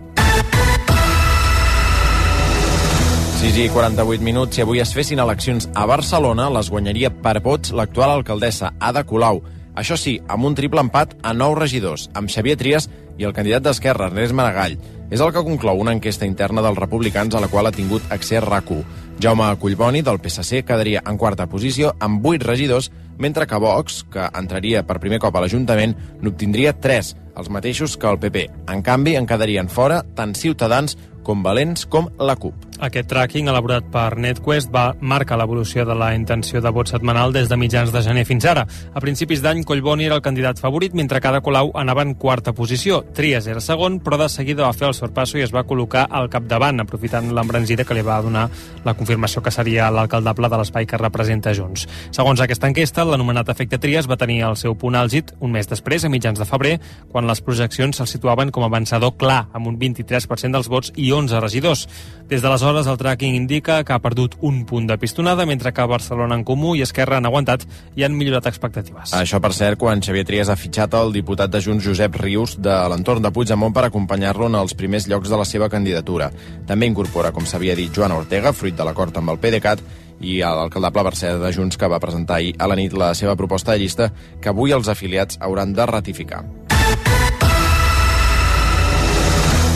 6 i 48 minuts. Si avui es fessin eleccions a Barcelona, les guanyaria per vots l'actual alcaldessa Ada Colau. Això sí, amb un triple empat a 9 regidors, amb Xavier Trias i el candidat d'Esquerra, Ernest Maragall. És el que conclou una enquesta interna dels republicans a la qual ha tingut accés RAC1. Jaume Collboni, del PSC, quedaria en 4a posició amb 8 regidors, mentre que Vox, que entraria per primer cop a l'Ajuntament, n'obtindria 3, els mateixos que el PP. En canvi, en quedarien fora tant Ciutadans com Valents com la CUP. Aquest tracking, elaborat per NetQuest, va marcar l'evolució de la intenció de vot setmanal des de mitjans de gener fins ara. A principis d'any, Collboni era el candidat favorit, mentre que Ada Colau anava en 4a posició. Trias era segon, però de seguida va fer el sorpasso i es va col·locar al capdavant, aprofitant l'embranzida que li va donar la confirmació que seria l'alcaldable de l'espai que representa Junts. Segons aquesta enquesta, l'anomenat efecte Trias va tenir el seu punt àlgid un mes després, a mitjans de febrer, quan les projeccions se'l situaven com a vencedor clar, amb un 23% dels vots i 11 regidors. Des d'aleshores, el tracking indica que ha perdut un punt de pistonada, mentre que Barcelona en Comú i Esquerra han aguantat i han millorat expectatives. Això, per cert, quan Xavier Trias ha fitxat el diputat de Junts Josep Rius de l'entorn de Puigdemont per acompanyar-lo en els primers llocs de la seva candidatura. També incorpora, com s'havia dit, Joana Ortega, fruit de l'acord amb el PDeCAT, i l'alcaldable Barcel de Junts, que va presentar ahir a la nit la seva proposta de llista, que avui els afiliats hauran de ratificar.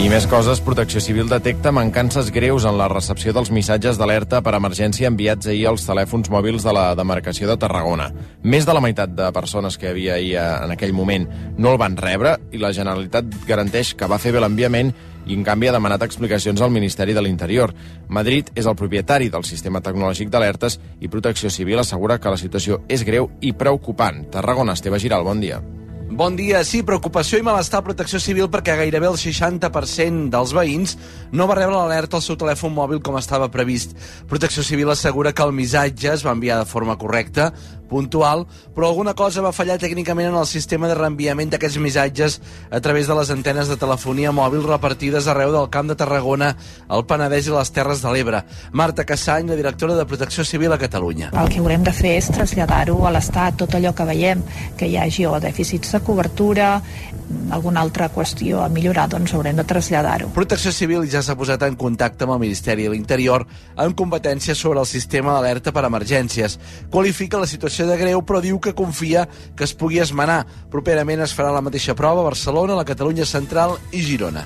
I més coses, Protecció Civil detecta mancances greus en la recepció dels missatges d'alerta per emergència enviats ahir als telèfons mòbils de la demarcació de Tarragona. Més de la meitat de persones que hi havia ahir en aquell moment no el van rebre i la Generalitat garanteix que va fer bé l'enviament i, en canvi, ha demanat explicacions al Ministeri de l'Interior. Madrid és el propietari del sistema tecnològic d'alertes i Protecció Civil assegura que la situació és greu i preocupant. Tarragona, Esteve Giral, bon dia. Bon dia. Sí, preocupació i malestar a Protecció Civil perquè gairebé el 60% dels veïns no va rebre l'alerta al seu telèfon mòbil com estava previst. Protecció Civil assegura que el missatge es va enviar de forma correcta, puntual, però alguna cosa va fallar tècnicament en el sistema de reenviament d'aquests missatges a través de les antenes de telefonia mòbil repartides arreu del Camp de Tarragona, el Penedès i les Terres de l'Ebre. Marta Cassany, la directora de Protecció Civil a Catalunya. El que haurem de fer és traslladar-ho a l'Estat, tot allò que veiem que hi hagi o dèficits de cobertura, alguna altra qüestió a millorar, doncs haurem de traslladar-ho. Protecció Civil ja s'ha posat en contacte amb el Ministeri de l'Interior amb competències sobre el sistema d'alerta per emergències. Qualifica la situació de greu, però diu que confia que es pugui esmenar. Properament es farà la mateixa prova a Barcelona, la Catalunya Central i Girona.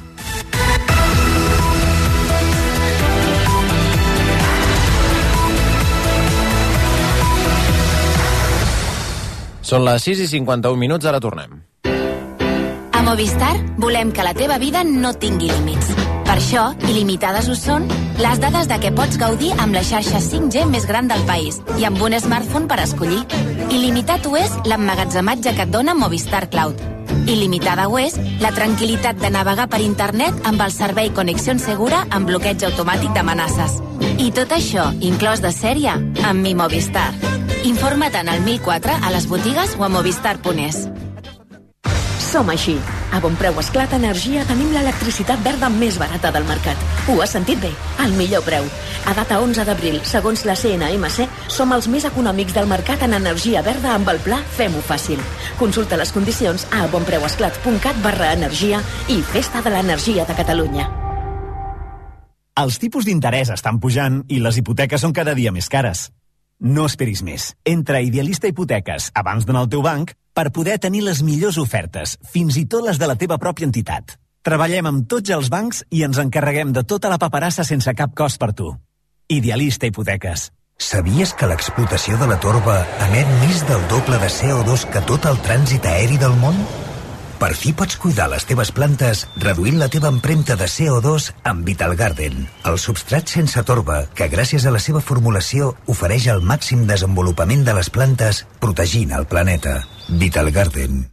Són les 6:51, ara tornem. A Movistar volem que la teva vida no tingui límits. Per això, il·limitades ho són les dades de què pots gaudir amb la xarxa 5G més gran del país i amb un smartphone per escollir. Il·limitat ho és l'emmagatzematge que et dona Movistar Cloud. Il·limitada ho és la tranquil·litat de navegar per internet amb el servei Connexió Segura amb bloqueig automàtic d'amenaces. I tot això, inclòs de sèrie, amb Mi Movistar. Informa't en el 1004 a les botigues o a movistar.es. Som així. A Bon Preu Esclat Energia tenim l'electricitat verda més barata del mercat. Ho has sentit bé? Al millor preu. A data 11 d'abril, segons la CNMC, som els més econòmics del mercat en energia verda amb el pla Fem-ho fàcil. Consulta les condicions a bonpreuesclat.cat/energia i Festa de l'Energia de Catalunya. Els tipus d'interès estan pujant i les hipoteques són cada dia més cares. No esperis més. Entra a Idealista Hipoteques abans d'anar al teu banc per poder tenir les millors ofertes, fins i tot les de la teva pròpia entitat. Treballem amb tots els bancs i ens encarreguem de tota la paperassa sense cap cost per tu. Idealista Hipoteques. Sabies que l'explotació de la torba emet més del doble de CO2 que tot el trànsit aeri del món? Per fi pots cuidar les teves plantes reduint la teva empremta de CO2 amb Vital Garden, el substrat sense torba que gràcies a la seva formulació ofereix el màxim desenvolupament de les plantes protegint el planeta. Vital Garden.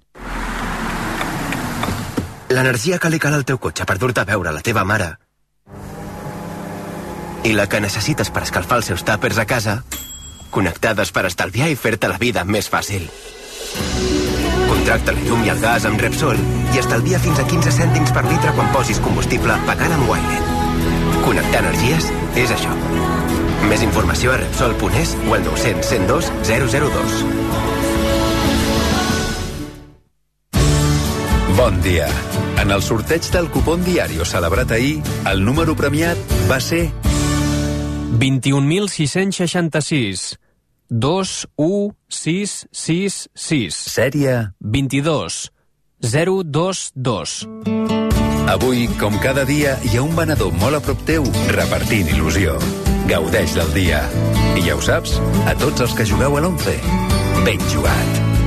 L'energia que li cal al teu cotxe per dur-te a veure la teva mare i la que necessites per escalfar els seus tàpers a casa, connectades per estalviar i fer-te la vida més fàcil. Contracta la llum i el gas amb Repsol i estalvia fins a 15 cèntims per litre quan posis combustible pagant amb Wilet. Connectar energies és això. Més informació a Repsol.es o al 900 102 002. Bon dia. En el sorteig del cupón Diario celebrat ahir, el número premiat va ser 21.666. 21666. Sèrie 22022. Avui, com cada dia, hi ha un venedor molt a prop teu repartint il·lusió. Gaudeix del dia. I ja ho saps, a tots els que jugueu a l'11, ben jugat.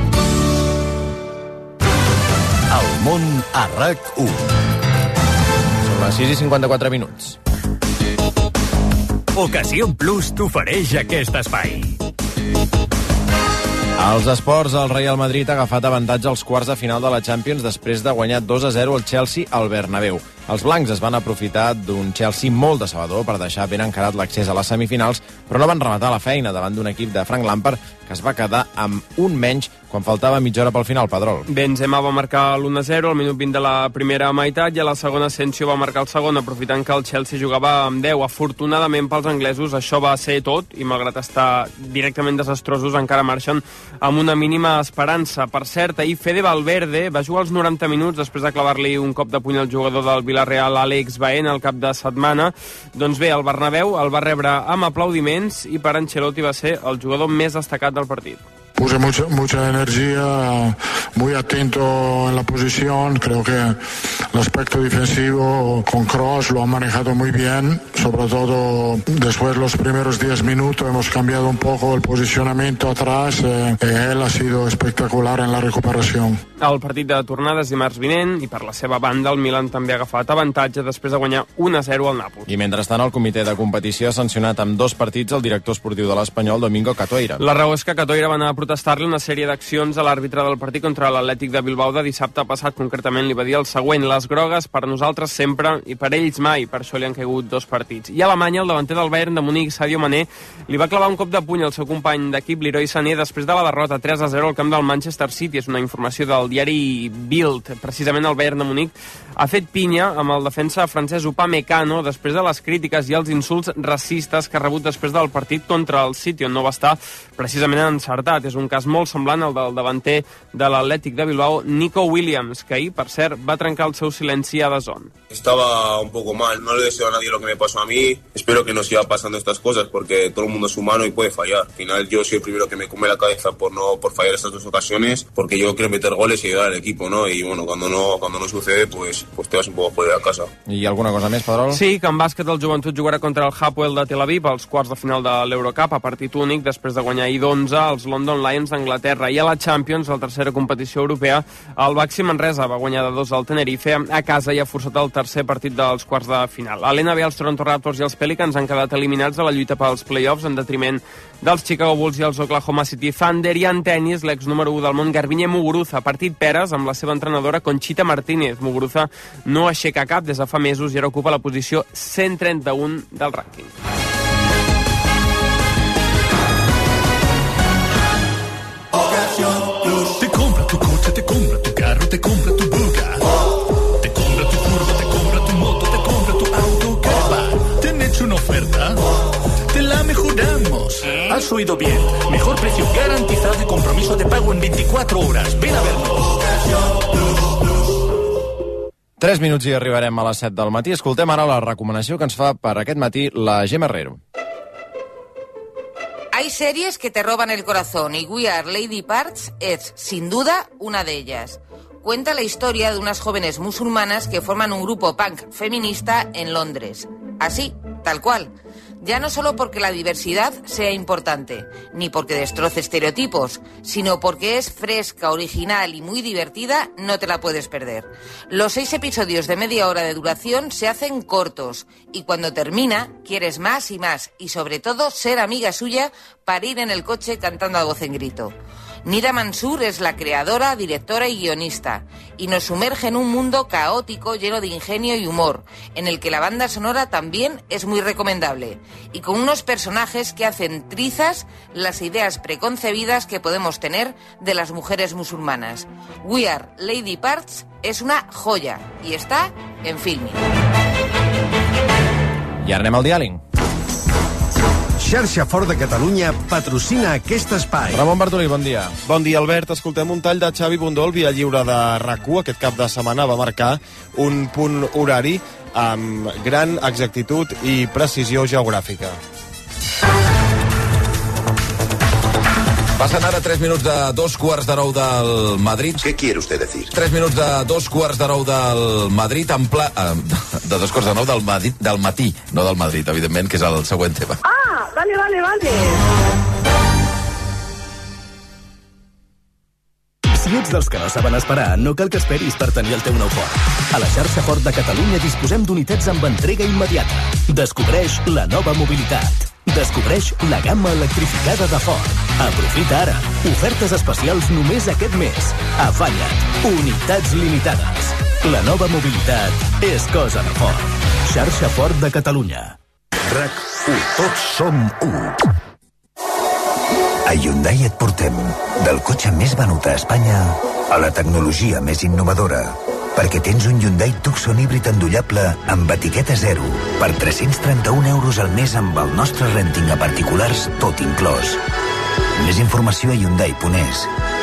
El món a RAC1. Són les 6:54. Ocasión Plus t'ofereix aquest espai. Als esports, el Real Madrid ha agafat avantatge als quarts de final de la Champions després de guanyar 2-0 al Chelsea al Bernabéu. Els blancs es van aprofitar d'un Chelsea molt decebedor per deixar ben encarat l'accés a les semifinals, però no van rematar la feina davant d'un equip de Frank Lampard que es va quedar amb un menys quan faltava mitja hora pel final, Pedrol. Benzema va marcar l'1-0 al minut 20 de la primera meitat i a la segona Asensio va marcar el segon, aprofitant que el Chelsea jugava amb 10. Afortunadament pels anglesos això va ser tot i malgrat estar directament desastrosos encara marxen amb una mínima esperança. Per cert, ahir Fede Valverde va jugar els 90 minuts després de clavar-li un cop de puny al jugador del Villarreal, Alex Baena, al cap de setmana. Doncs bé, el Bernabéu el va rebre amb aplaudiments i per Ancelotti va ser el jugador més destacat del partit. Puse mucha energía, muy atento en la posición. Creo que el aspecto defensivo con Kroos lo ha manejado muy bien. Sobre todo después de los primeros 10 minutos hemos cambiado un poco el posicionamiento atrás. Él ha sido espectacular en la recuperación. El partit de tornada és dimarts vinent i per la seva banda el Milan també ha agafat avantatge després de guanyar 1-0 al Nàpols. I mentrestant el comitè de competició ha sancionat amb 2 partits el director esportiu de l'Espanyol, Domingo Catoira. La raó és que Catoira va anar a protestar-li una sèrie d'accions a l'àrbitre del partit contra l'Atlètic de Bilbao de dissabte passat. Concretament li va dir el següent: les grogues per nosaltres sempre i per ells mai, per això li han caigut 2 partits. I a Alemanya el davanter del Bayern de Munic, Sadio Mané, li va clavar un cop de puny al seu company d'equip Leroy Sané després de la derrota 3-0 al camp del Manchester City. És una informació del diari Bild. Precisament el Bayern de Munic ha fet pinya amb el defensa francès Upamecano després de les crítiques i els insults racistes que ha rebut després del partit contra el City, on no va estar precisament encertat. És un cas molt semblant al del davanter de l'Atlètic de Bilbao, Nico Williams, que ahir, per cert, va trencar el seu silenci a DAZN. Estaba un poco mal, no le deseo a nadie lo que me pasó a mí. Espero que no siga pasando estas cosas porque todo el mundo es humano y puede fallar. Al final yo soy el primero que me come la cabeza por fallar estas 2 ocasiones, porque yo quiero meter goles y ayudar al equipo, ¿no? Y bueno, cuando no sucede, pues te vas un poco fuera de casa. I alguna cosa més, Pedrol? Sí, que en bàsquet el Joventut jugarà contra el Hapoel de Tel Aviv als quarts de final de l'Eurocup a partit únic després de guanyar ahir 11 els London Lions d'Anglaterra. I a la Champions, la tercera competició europea, el Baxi Manresa va guanyar de 2 al Tenerife a casa i ha forçat el tercer partit dels quarts de final. A l'NBA, els Toronto Raptors i els Pelicans han quedat eliminats de la lluita pels play-offs en detriment dels Chicago Bulls i els Oklahoma City Thunder. I en tenis, l'ex número 1 del món, Garbiñe Muguruza, partit peres amb la seva entrenadora Conchita Martínez. Muguruza no aixeca cap des de fa mesos i ara ocupa la posició 131 del rànquing. Te compra tu coche, te compra tu carro, te compra tu buga. Te compra tu curva, te compra tu moto, te compra tu auto. ¿Qué va? ¿Te han hecho una oferta? Te la mejoramos. Has oído bien. Mejor precio garantizado y compromiso de pago en 24 horas. Ven a vernos. 3 minuts i arribarem a les 7 del matí. Escoltem ara la recomanació que ens fa per aquest matí la Gemma Herrero. Hay series que te roban el corazón y We Are Lady Parts es, sin duda, una de ellas. Cuenta la historia de unas jóvenes musulmanas que forman un grupo punk feminista en Londres. Así, tal cual. Ya no solo porque la diversidad sea importante, ni porque destroce estereotipos, sino porque es fresca, original y muy divertida, no te la puedes perder. Los 6 episodios de media hora de duración se hacen cortos, y cuando termina, quieres más y más, y sobre todo ser amiga suya para ir en el coche cantando a voz en grito. Nida Mansour es la creadora, directora y guionista, y nos sumerge en un mundo caótico lleno de ingenio y humor, en el que la banda sonora también es muy recomendable, y con unos personajes que hacen trizas las ideas preconcebidas que podemos tener de las mujeres musulmanas. We Are Lady Parts es una joya, y està en Filmin. I ara anem al diàleg. Xarxa Fort de Catalunya patrocina aquest espai. Ramon Bartolí, bon dia. Bon dia, Albert. Escoltem un tall de Xavi Bundol, via lliure de RAC1. Aquest cap de setmana va marcar un punt horari amb gran exactitud i precisió geogràfica. Passen ara 3 minuts de 2:15 del Madrid. ¿Qué quiere usted decir? 3 minuts de 2:15 del Madrid en pla... de 2:15 del matí, no del Madrid, evidentment, que és el següent tema. Ah, vale. Si ets dels que no saben esperar, no cal que esperis per tenir el teu nou Ford. A la xarxa Ford de Catalunya disposem d'unitats amb entrega immediata. Descobreix la nova mobilitat. Descobreix la gamma electrificada de Ford. Aprofita ara. Ofertes especials només aquest mes. Afanya't. Unitats limitades. La nova mobilitat és cosa de Ford. Xarxa Ford de Catalunya. RAC1. Tots som 1. A Hyundai et portem del cotxe més venut a Espanya a la tecnologia més innovadora, perquè tens un Hyundai Tucson híbrid endollable amb etiqueta 0 per 331 euros al mes amb el nostre renting a particulars tot inclòs. Més informació a Hyundai.es